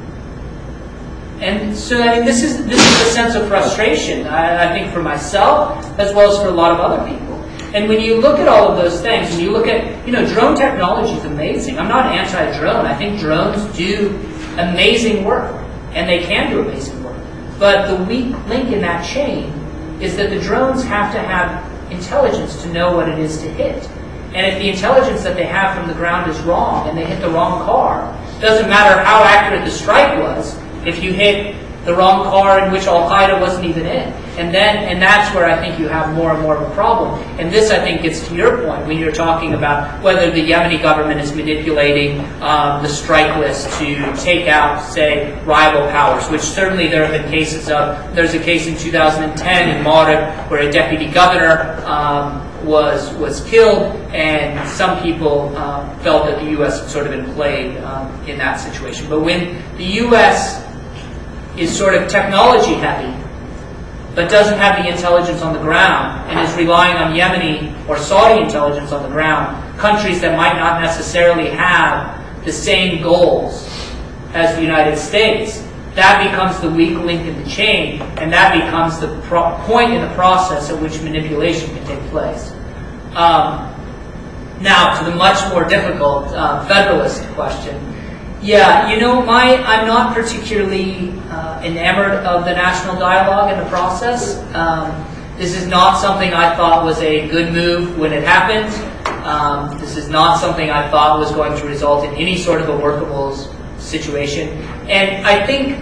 And so, I mean, this is this is a sense of frustration, I, I think, for myself, as well as for a lot of other people. And when you look at all of those things, and you look at, you know, drone technology is amazing. I'm not anti-drone. I think drones do amazing work, and they can do amazing work. But the weak link in that chain is that the drones have to have intelligence to know what it is to hit. And if the intelligence that they have from the ground is wrong, and they hit the wrong car, doesn't matter how accurate the strike was, if you hit the wrong car in which Al-Qaeda wasn't even in. And then, and that's where I think you have more and more of a problem. And this, I think, gets to your point when you're talking about whether the Yemeni government is manipulating um, the strike list to take out, say, rival powers, which certainly there have been cases of. There's a case in two thousand ten in Marib where a deputy governor um, was was killed, and some people um, felt that the U S had sort of been played um, in that situation. But when the U S is sort of technology heavy, but doesn't have the intelligence on the ground, and is relying on Yemeni or Saudi intelligence on the ground, countries that might not necessarily have the same goals as the United States, that becomes the weak link in the chain, and that becomes the pro point in the process at which manipulation can take place. Um, now, to the much more difficult uh, Federalist question. Yeah, you know, my I'm not particularly uh, enamored of the national dialogue in the process. Um, this is not something I thought was a good move when it happened. Um, this is not something I thought was going to result in any sort of a workable situation. And I think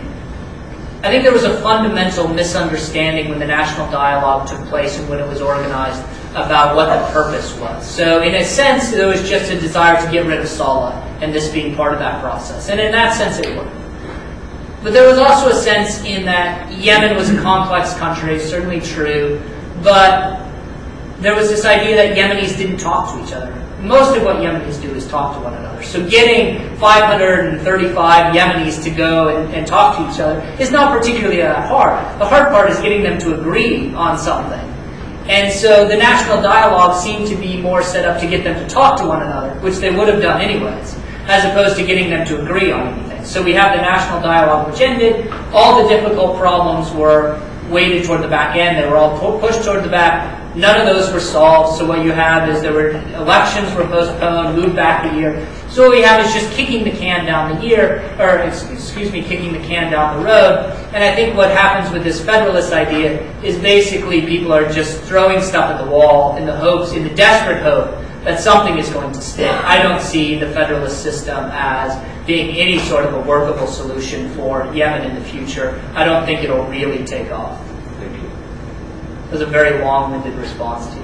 I think there was a fundamental misunderstanding when the national dialogue took place and when it was organized about what the purpose was. So in a sense, there was just a desire to get rid of Saleh, and this being part of that process. And in that sense, it worked. But there was also a sense in that Yemen was a complex country, certainly true, but there was this idea that Yemenis didn't talk to each other. Most of what Yemenis do is talk to one another. So getting five hundred thirty-five Yemenis to go and, and talk to each other is not particularly that hard. The hard part is getting them to agree on something. And so the national dialogue seemed to be more set up to get them to talk to one another, which they would have done anyways, as opposed to getting them to agree on anything. So we have the national dialogue which ended. All the difficult problems were weighted toward the back end. They were all pushed toward the back. None of those were solved. So what you have is there were elections were postponed, moved back a year. So what we have is just kicking the can down the year, or excuse me, kicking the can down the road. And I think what happens with this Federalist idea is basically people are just throwing stuff at the wall in the hopes, in the desperate hope that something is going to stick. I don't see the Federalist system as being any sort of a workable solution for Yemen in the future. I don't think it'll really take off. Thank you. It was a very long-winded response to you.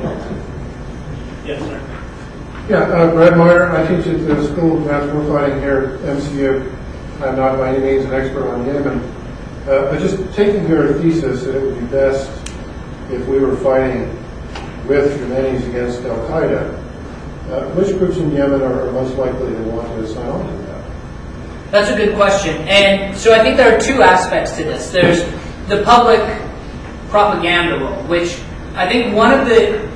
Yes, sir. Yeah, uh, Brad Meyer, I teach at the School of Mass Warfighting here at M C U. I'm not by any means an expert on Yemen, uh, but just taking your thesis that it would be best if we were fighting with Yemenis against Al-Qaeda, uh, which groups in Yemen are, are most likely to want to sign on to that? That's a good question. And so I think there are two aspects to this. There's the public propaganda role, which I think one of the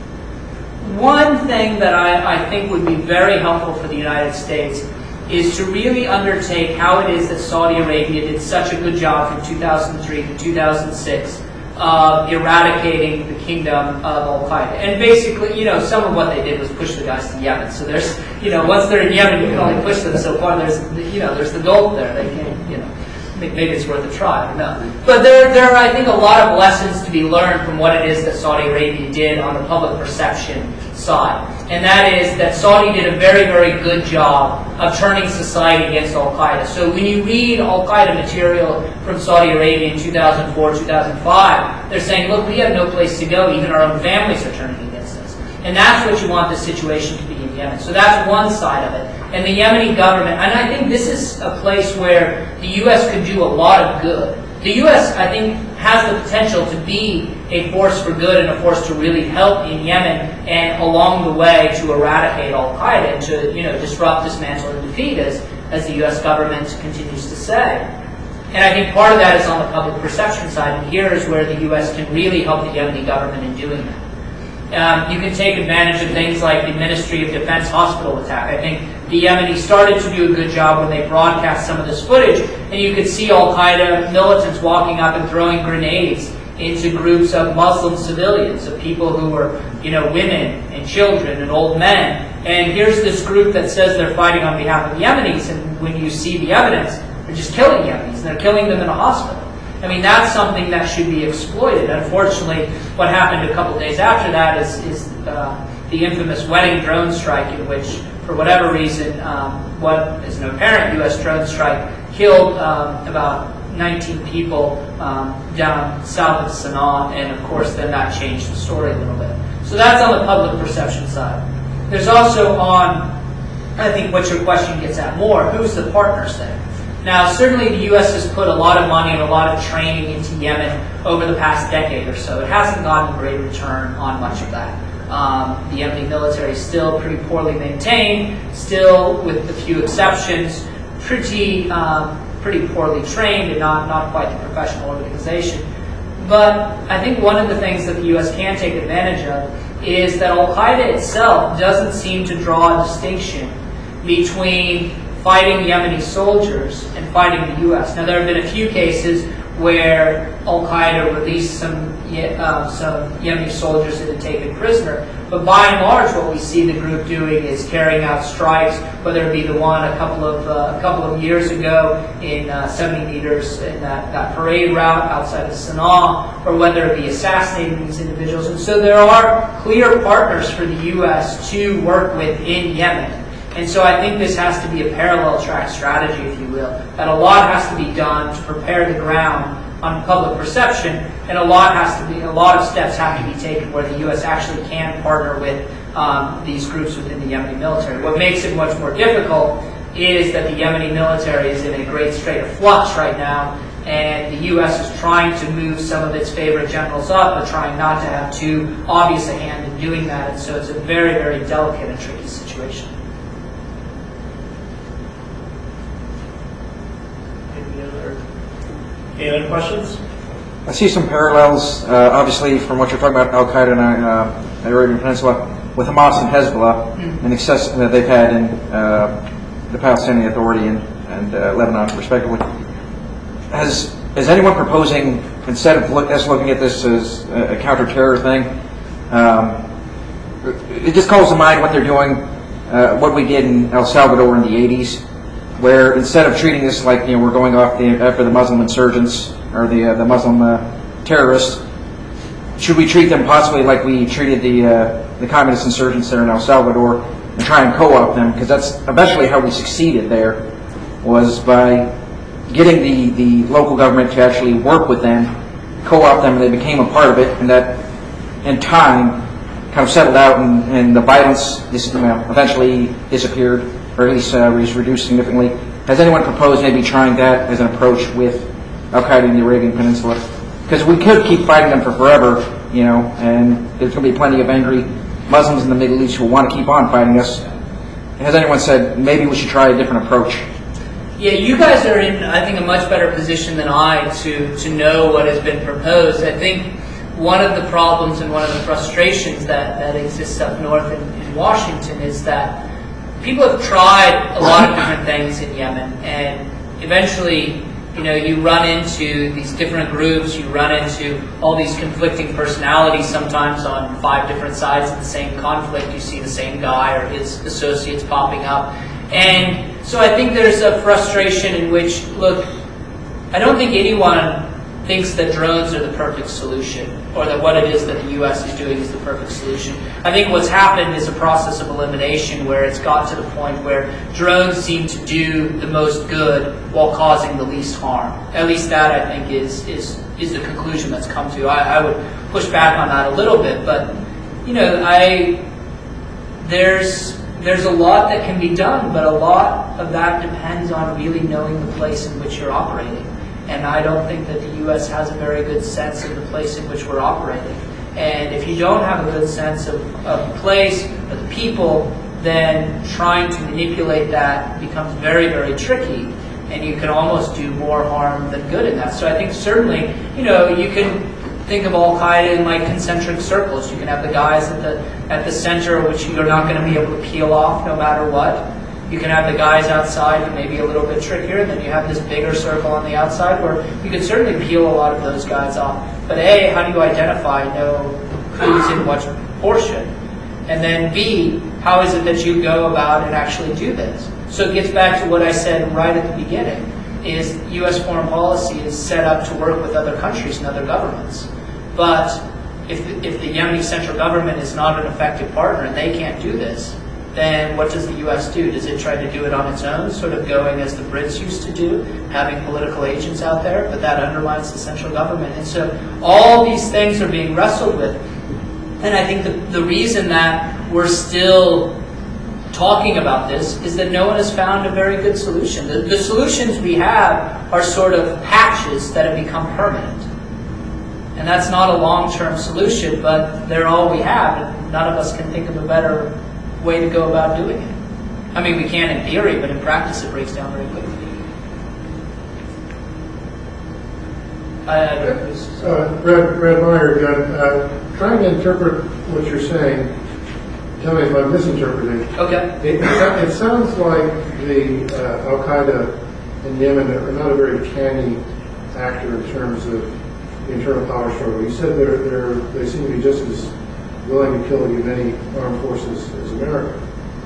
One thing that I, I think would be very helpful for the United States is to really undertake how it is that Saudi Arabia did such a good job from two thousand three to two thousand six of eradicating the kingdom of Al-Qaeda. And basically, you know, some of what they did was push the guys to Yemen. So there's, you know, once they're in Yemen, you can only push them so far. There's, you know, there's the Gulf there. They can, you know, maybe it's worth a try. I don't know. But there, there are, I think, a lot of lessons to be learned from what it is that Saudi Arabia did on the public perception side. And that is that Saudi did a very, very good job of turning society against Al-Qaeda. So when you read Al-Qaeda material from Saudi Arabia in two thousand four, two thousand five, they're saying, look, we have no place to go. Even our own families are turning against us. And that's what you want this situation to be in Yemen. So that's one side of it. And the Yemeni government, and I think this is a place where the U S could do a lot of good. The U S, I think, has the potential to be a force for good and a force to really help in Yemen and along the way to eradicate Al-Qaeda and to, you know, disrupt, dismantle, and defeat, as, as the U S government continues to say. And I think part of that is on the public perception side, and here is where the U S can really help the Yemeni government in doing that. Um, you can take advantage of things like the Ministry of Defense hospital attack. I think the Yemeni started to do a good job when they broadcast some of this footage, and you could see Al-Qaeda militants walking up and throwing grenades into groups of Muslim civilians, of people who were, you know, women and children and old men. And here's this group that says they're fighting on behalf of Yemenis, and when you see the evidence, they're just killing Yemenis, and they're killing them in a hospital. I mean, that's something that should be exploited. Unfortunately, what happened a couple days after that is, is uh, the infamous wedding drone strike, in which, for whatever reason, um, what is an apparent U S drone strike killed um, about nineteen people um, down south of Sana'a, and of course then that changed the story a little bit. So that's on the public perception side. There's also on, I think what your question gets at more, who's the partners there? Now, certainly the U S has put a lot of money and a lot of training into Yemen over the past decade or so. It hasn't gotten a great return on much of that. Um, the Yemeni military is still pretty poorly maintained, still, with a few exceptions, pretty um, pretty poorly trained and not, not quite the professional organization. But I think one of the things that the U S can take advantage of is that Al-Qaeda itself doesn't seem to draw a distinction between fighting Yemeni soldiers and fighting the U S. Now, there have been a few cases where Al-Qaeda released some uh, some Yemeni soldiers that had taken prisoner, but by and large, what we see the group doing is carrying out strikes, whether it be the one a couple of uh, a couple of years ago in uh, seventy meters in that, that parade route outside of Sana'a, or whether it be assassinating these individuals. And so there are clear partners for the U S to work with in Yemen. And so I think this has to be a parallel track strategy, if you will, that a lot has to be done to prepare the ground on public perception, and a lot has to be, a lot of steps have to be taken where the U S actually can partner with um, these groups within the Yemeni military. What makes it much more difficult is that the Yemeni military is in a great state of flux right now, and the U S is trying to move some of its favorite generals up, but trying not to have too obvious a hand in doing that, and so it's a very, very delicate and tricky situation. Any other questions? I see some parallels, uh, obviously, from what you're talking about, Al-Qaeda and uh, the Arabian Peninsula, with Hamas and Hezbollah, mm-hmm. and the success that they've had in uh, the Palestinian Authority and, and uh, Lebanon, respectively. Has is anyone proposing, instead of look, us looking at this as a, a counter-terror thing, um, it just calls to mind what they're doing, uh, what we did in El Salvador in the eighties, where instead of treating this like, you know, we're going off the, after the Muslim insurgents or the uh, the Muslim uh, terrorists, should we treat them possibly like we treated the uh, the communist insurgents there in El Salvador and try and co-opt them? Because that's eventually how we succeeded there, was by getting the, the local government to actually work with them, co-opt them, and they became a part of it, and that in time kind of settled out, and, and the violence dis- you know, eventually disappeared, or at least uh, was reduced significantly. Has anyone proposed maybe trying that as an approach with Al-Qaeda in the Arabian Peninsula? Because we could keep fighting them for forever, you know, and there's going to be plenty of angry Muslims in the Middle East who want to keep on fighting us. Has anyone said maybe we should try a different approach? Yeah, you guys are in, I think, a much better position than I to, to know what has been proposed. I think one of the problems and one of the frustrations that, that exists up north in, in Washington is that people have tried a lot of different things in Yemen, and eventually you know, you run into these different groups, you run into all these conflicting personalities sometimes on five different sides of the same conflict. You see the same guy or his associates popping up. And so I think there's a frustration in which, look, I don't think anyone thinks that drones are the perfect solution, or that what it is that the U S is doing is the perfect solution. I think what's happened is a process of elimination where it's got to the point where drones seem to do the most good while causing the least harm. At least that, I think, is is is the conclusion that's come to. I, I would push back on that a little bit, but you know, I there's there's a lot that can be done, but a lot of that depends on really knowing the place in which you're operating. And I don't think that the U S has a very good sense of the place in which we're operating. And if you don't have a good sense of, of the place, of the people, then trying to manipulate that becomes very, very tricky. And you can almost do more harm than good in that. So I think certainly, you know, you can think of Al-Qaeda in like concentric circles. You can have the guys at the, at the center, which you're not going to be able to peel off no matter what. You can have the guys outside who may be a little bit trickier, then you have this bigger circle on the outside where you can certainly peel a lot of those guys off. But A, how do you identify, know who's in what portion? And then B, how is it that you go about and actually do this? So it gets back to what I said right at the beginning, is U S foreign policy is set up to work with other countries and other governments. But if, if the Yemeni central government is not an effective partner and they can't do this, then what does the U S do? Does it try to do it on its own, sort of going as the Brits used to do, having political agents out there, but that undermines the central government. And so all these things are being wrestled with. And I think the, the reason that we're still talking about this is that no one has found a very good solution. The, the solutions we have are sort of patches that have become permanent. And that's not a long-term solution, but they're all we have, and none of us can think of a better way to go about doing it. I mean, we can in theory, but in practice it breaks down very quickly. I, uh, Brad, Brad Meyer, uh, trying to interpret what you're saying, tell me if I'm misinterpreting. Okay. It, it sounds like the uh, Al-Qaeda in Yemen are not a very canny actor in terms of the internal power struggle. You said they're, they're, they seem to be just as willing to kill Yemeni armed forces as America.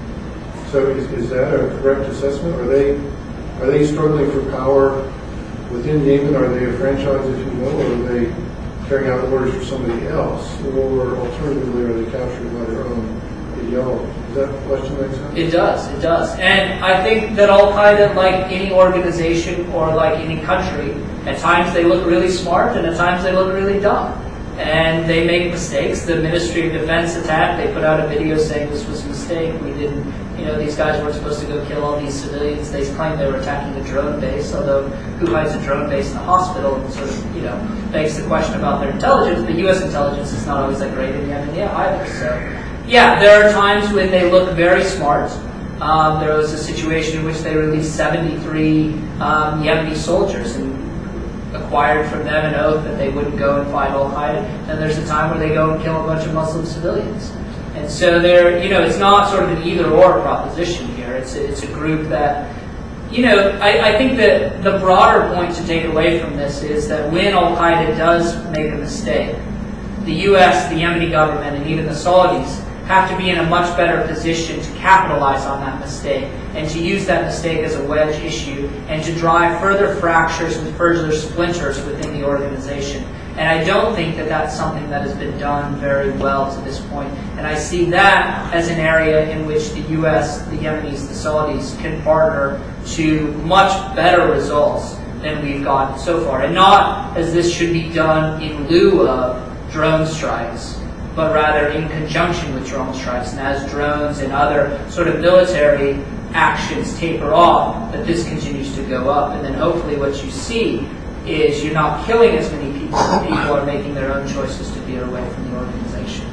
So is, is that a correct assessment? Are they are they struggling for power within Yemen? Are they a franchise, if you will, or are they carrying out orders for somebody else? Or alternatively, are they captured by their own ideology? Does that question make sense? It does, it does. And I think that Al-Qaeda, like any organization or like any country, at times they look really smart and at times they look really dumb. And they make mistakes. The Ministry of Defense attack, they put out a video saying this was a mistake. We didn't, you know, these guys weren't supposed to go kill all these civilians. They claimed they were attacking a drone base, although who hides a drone base in the hospital? And sort of, you know, begs the question about their intelligence. But U S intelligence is not always that great in Yemen, yeah, either. So, yeah, there are times when they look very smart. Um, there was a situation in which they released seventy-three um, Yemeni soldiers and acquired from them an oath that they wouldn't go and fight Al-Qaeda. And there's a time where they go and kill a bunch of Muslim civilians. And so they're, you know, it's not sort of an either-or proposition here. It's a, it's a group that, you know, I, I think that the broader point to take away from this is that when Al-Qaeda does make a mistake, the U S, the Yemeni government, and even the Saudis have to be in a much better position to capitalize on that mistake and to use that mistake as a wedge issue and to drive further fractures and further splinters within the organization. And I don't think that that's something that has been done very well to this point. And I see that as an area in which the U S, the Yemenis, the Saudis can partner to much better results than we've gotten so far. And not as this should be done in lieu of drone strikes, but rather in conjunction with drone strikes. And as drones and other sort of military actions taper off, that this continues to go up. And then hopefully what you see is you're not killing as many people, but people are making their own choices to veer away from the organization.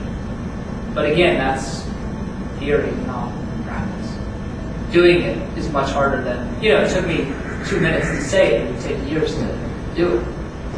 But again, that's theory, not practice. Doing it is much harder than, you know, it took me two minutes to say it, it would take years to do it.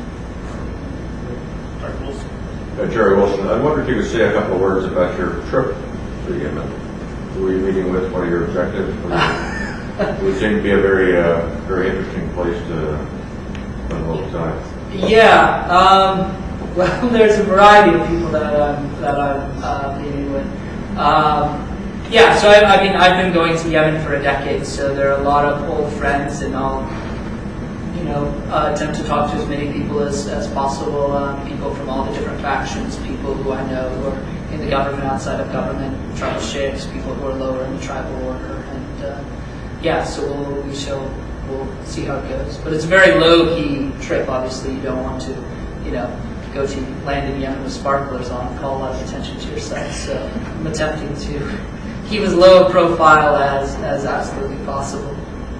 Uh, Jerry Wilson, I wonder if you could say a couple of words about your trip to Yemen. Who were you meeting with? What are your objectives? It would seem to be a very, uh, very interesting place to spend a little time. Yeah, um, well, there's a variety of people that I'm, that I'm uh, meeting with. Um, yeah, so I, I mean, I've been going to Yemen for a decade, so there are a lot of old friends, and I'll, you know, uh, attempt to talk to as many people as, as possible, um, people from all the different factions, people who I know who are in the government, outside of government, tribal sheikhs, people who are lower in the tribal order, and uh, yeah, so we'll, we shall, we'll see how it goes. But it's a very low-key trip, obviously. You don't want to, you know, go to land in Yemen with sparklers on and call a lot of attention to yourself. So I'm attempting to keep as low a profile as, as absolutely possible.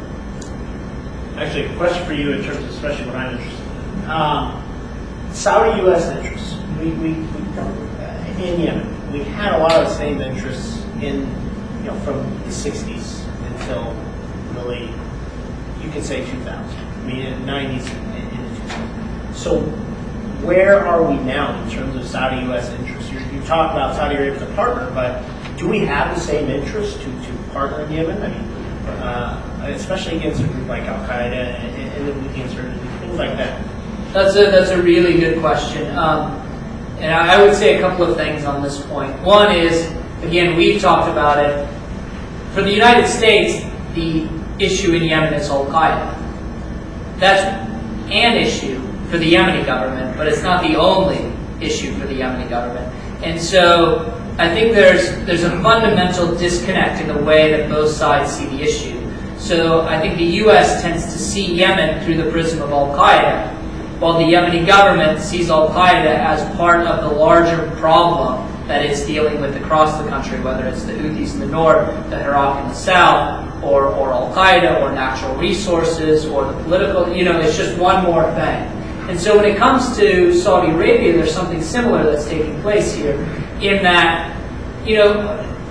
Actually, a question for you in terms of especially what I'm interested in. Um, Saudi-U S interests. We, we, we, uh, in Yemen, we had a lot of the same interests in, you know, from the sixties until really, you could say two thousand. I mean, in the nineties and into two thousand. So where are we now in terms of Saudi-U S interests? You, you talk about Saudi Arabia as a partner, but do we have the same interest to, to partner in Yemen? I mean, uh, especially against a group like Al Qaeda and, and the Houthi insurgency, things like that. That's a that's a really good question, um, and I, I would say a couple of things on this point. One is, again, we've talked about it. For the United States, the issue in Yemen is Al Qaeda. That's an issue for the Yemeni government, but it's not the only issue for the Yemeni government. And so I think there's there's a fundamental disconnect in the way that both sides see the issue. So I think the U S tends to see Yemen through the prism of Al Qaeda, while the Yemeni government sees Al Qaeda as part of the larger problem that it's dealing with across the country, whether it's the Houthis in the north, the Iraq in the south, or, or Al Qaeda, or natural resources, or the political, you know, it's just one more thing. And so when it comes to Saudi Arabia, there's something similar that's taking place here, in that, you know,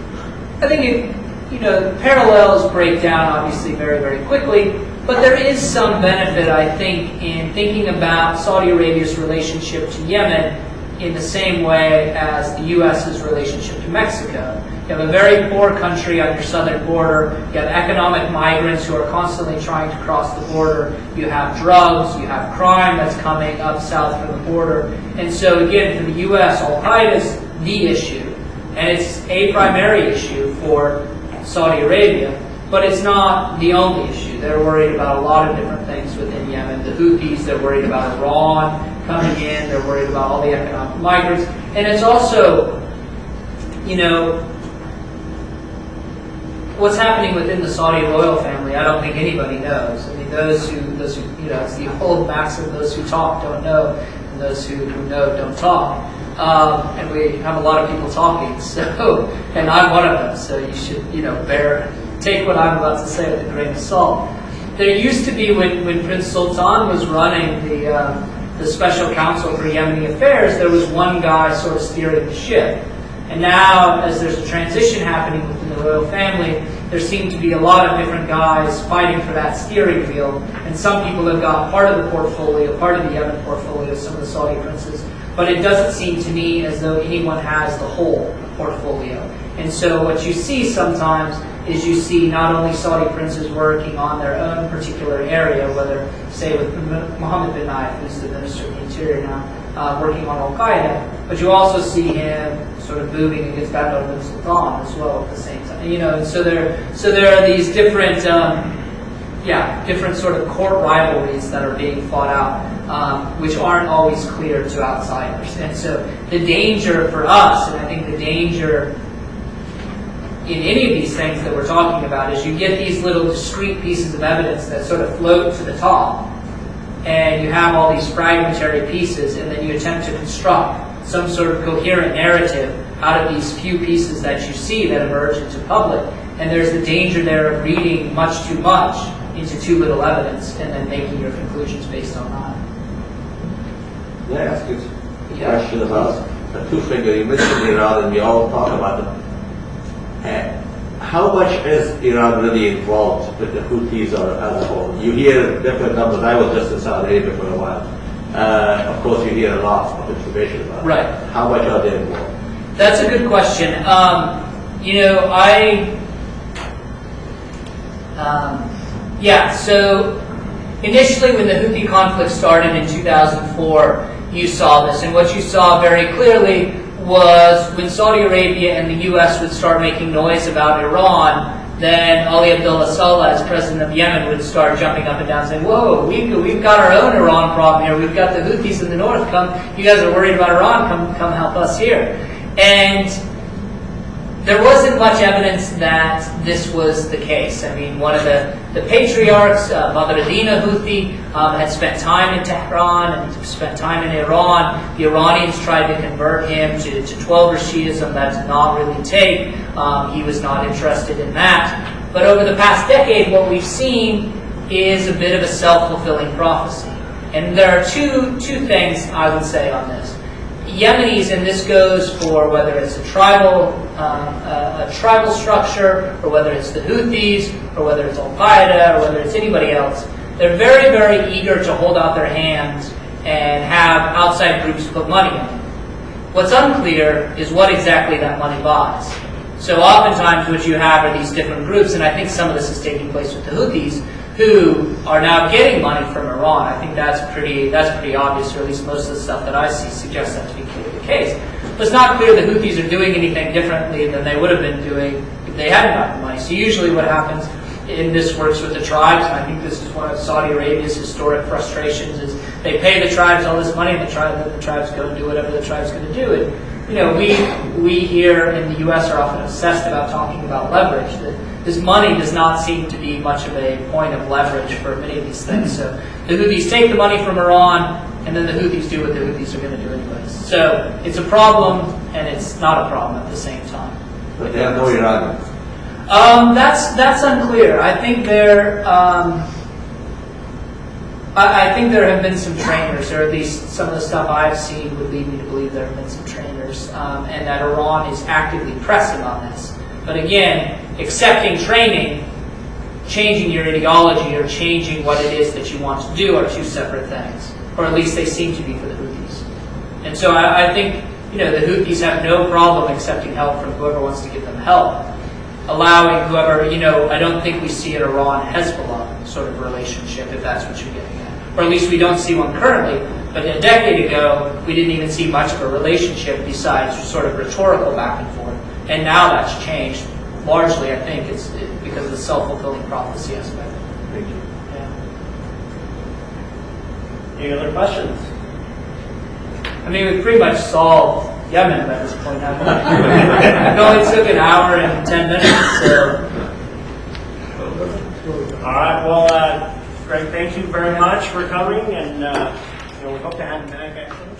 I think it, you know, parallels break down obviously very, very quickly, but there is some benefit, I think, in thinking about Saudi Arabia's relationship to Yemen in the same way as the U S's relationship to Mexico. You have a very poor country on your southern border. You have economic migrants who are constantly trying to cross the border. You have drugs. You have crime that's coming up south from the border. And so again, for the U S, Al Qaeda is the issue. And it's a primary issue for Saudi Arabia. But it's not the only issue. They're worried about a lot of different things within Yemen. The Houthis, they're worried about Iran coming in. They're worried about all the economic migrants. And it's also, you know, what's happening within the Saudi royal family, I don't think anybody knows. I mean, those who, those who, you know, it's the old maxim, those who talk don't know, and those who, who know don't talk. Um, and we have a lot of people talking, so, and I'm one of them, so you should, you know, bear, take what I'm about to say with a grain of salt. There used to be, when, when Prince Sultan was running the, uh, the Special Counsel for Yemeni Affairs, there was one guy sort of steering the ship. And now, as there's a transition happening within the royal family, there seem to be a lot of different guys fighting for that steering wheel. And some people have got part of the portfolio, part of the Yemen portfolio, some of the Saudi princes. But it doesn't seem to me as though anyone has the whole portfolio. And so what you see sometimes is you see not only Saudi princes working on their own particular area, whether, say, with Mohammed bin Nayef, who's the Minister of the Interior now, uh, working on Al Qaeda, but you also see him sort of moving against Bandar bin Sultan as well at the same time. You know, and so there, so there are these different, um, yeah, different sort of court rivalries that are being fought out, um, which aren't always clear to outsiders. And so the danger for us, and I think the danger in any of these things that we're talking about, is you get these little discrete pieces of evidence that sort of float to the top, and you have all these fragmentary pieces, and then you attempt to construct some sort of coherent narrative out of these few pieces that you see that emerge into public. And there's the danger there of reading much too much into too little evidence and then making your conclusions based on that. May I ask you a Yeah. question about the two figure? You mentioned Iran, and we all talk about them. Uh, how much is Iran really involved with the Houthis or as a whole? You hear different numbers. I was just in Saudi Arabia for a while. Uh, of course, you hear a lot of information about Right. it. How much are they involved? That's a good question. Um, you know, I, um, yeah, so initially when the Houthi conflict started in two thousand four, you saw this, and what you saw very clearly was when Saudi Arabia and the U S would start making noise about Iran, then Ali Abdullah Saleh, as president of Yemen, would start jumping up and down saying, whoa, we, we've got our own Iran problem here. We've got the Houthis in the north. Come, you guys are worried about Iran. Come, come help us here. And there wasn't much evidence that this was the case. I mean, one of the, the patriarchs, uh, Badr ad-Din Houthi, um, had spent time in Tehran and spent time in Iran. The Iranians tried to convert him to, to Twelver Shiism. That did not really take. Um, he was not interested in that. But over the past decade, what we've seen is a bit of a self-fulfilling prophecy. And there are two, two things I would say on this. Yemenis, and this goes for whether it's a tribal, um, a, a tribal structure, or whether it's the Houthis, or whether it's Al-Qaeda, or whether it's anybody else, they're very, very eager to hold out their hands and have outside groups put money in. What's unclear is what exactly that money buys. So oftentimes what you have are these different groups, and I think some of this is taking place with the Houthis, who are now getting money from Iran. I think that's pretty that's pretty obvious, or at least most of the stuff that I see suggests that to be clearly the case. But it's not clear the Houthis are doing anything differently than they would have been doing if they hadn't gotten money. So usually what happens, and this works with the tribes, and I think this is one of Saudi Arabia's historic frustrations, is they pay the tribes all this money, and the, tri the tribes go and do whatever the tribe's going to do. And, you know, we, we here in the U S are often obsessed about talking about leverage. That this money does not seem to be much of a point of leverage for many of these things. So the Houthis take the money from Iran, and then the Houthis do what the Houthis are going to do anyways. So it's a problem, and it's not a problem at the same time. But there are no Iranians. Um, that's that's unclear. I think there, um, I, I think there have been some trainers, or at least some of the stuff I've seen would lead me to believe there have been some trainers, um, and that Iran is actively pressing on this. But again, accepting training, changing your ideology, or changing what it is that you want to do are two separate things, or at least they seem to be for the Houthis. And so I, I think, you know, the Houthis have no problem accepting help from whoever wants to give them help. Allowing whoever, you know, I don't think we see an Iran-Hezbollah sort of relationship, if that's what you're getting at. Or at least we don't see one currently, but a decade ago, we didn't even see much of a relationship besides sort of rhetorical back and forth. And now that's changed. Largely, I think, it's it, because of the self-fulfilling prophecy aspect. Thank you. Yeah. Any other questions? I mean, we pretty much solved Yemen by this point, haven't we? It only took an hour and ten minutes, so. All right, well, uh, Greg, thank you very much for coming, and uh, you know, we hope to have you back.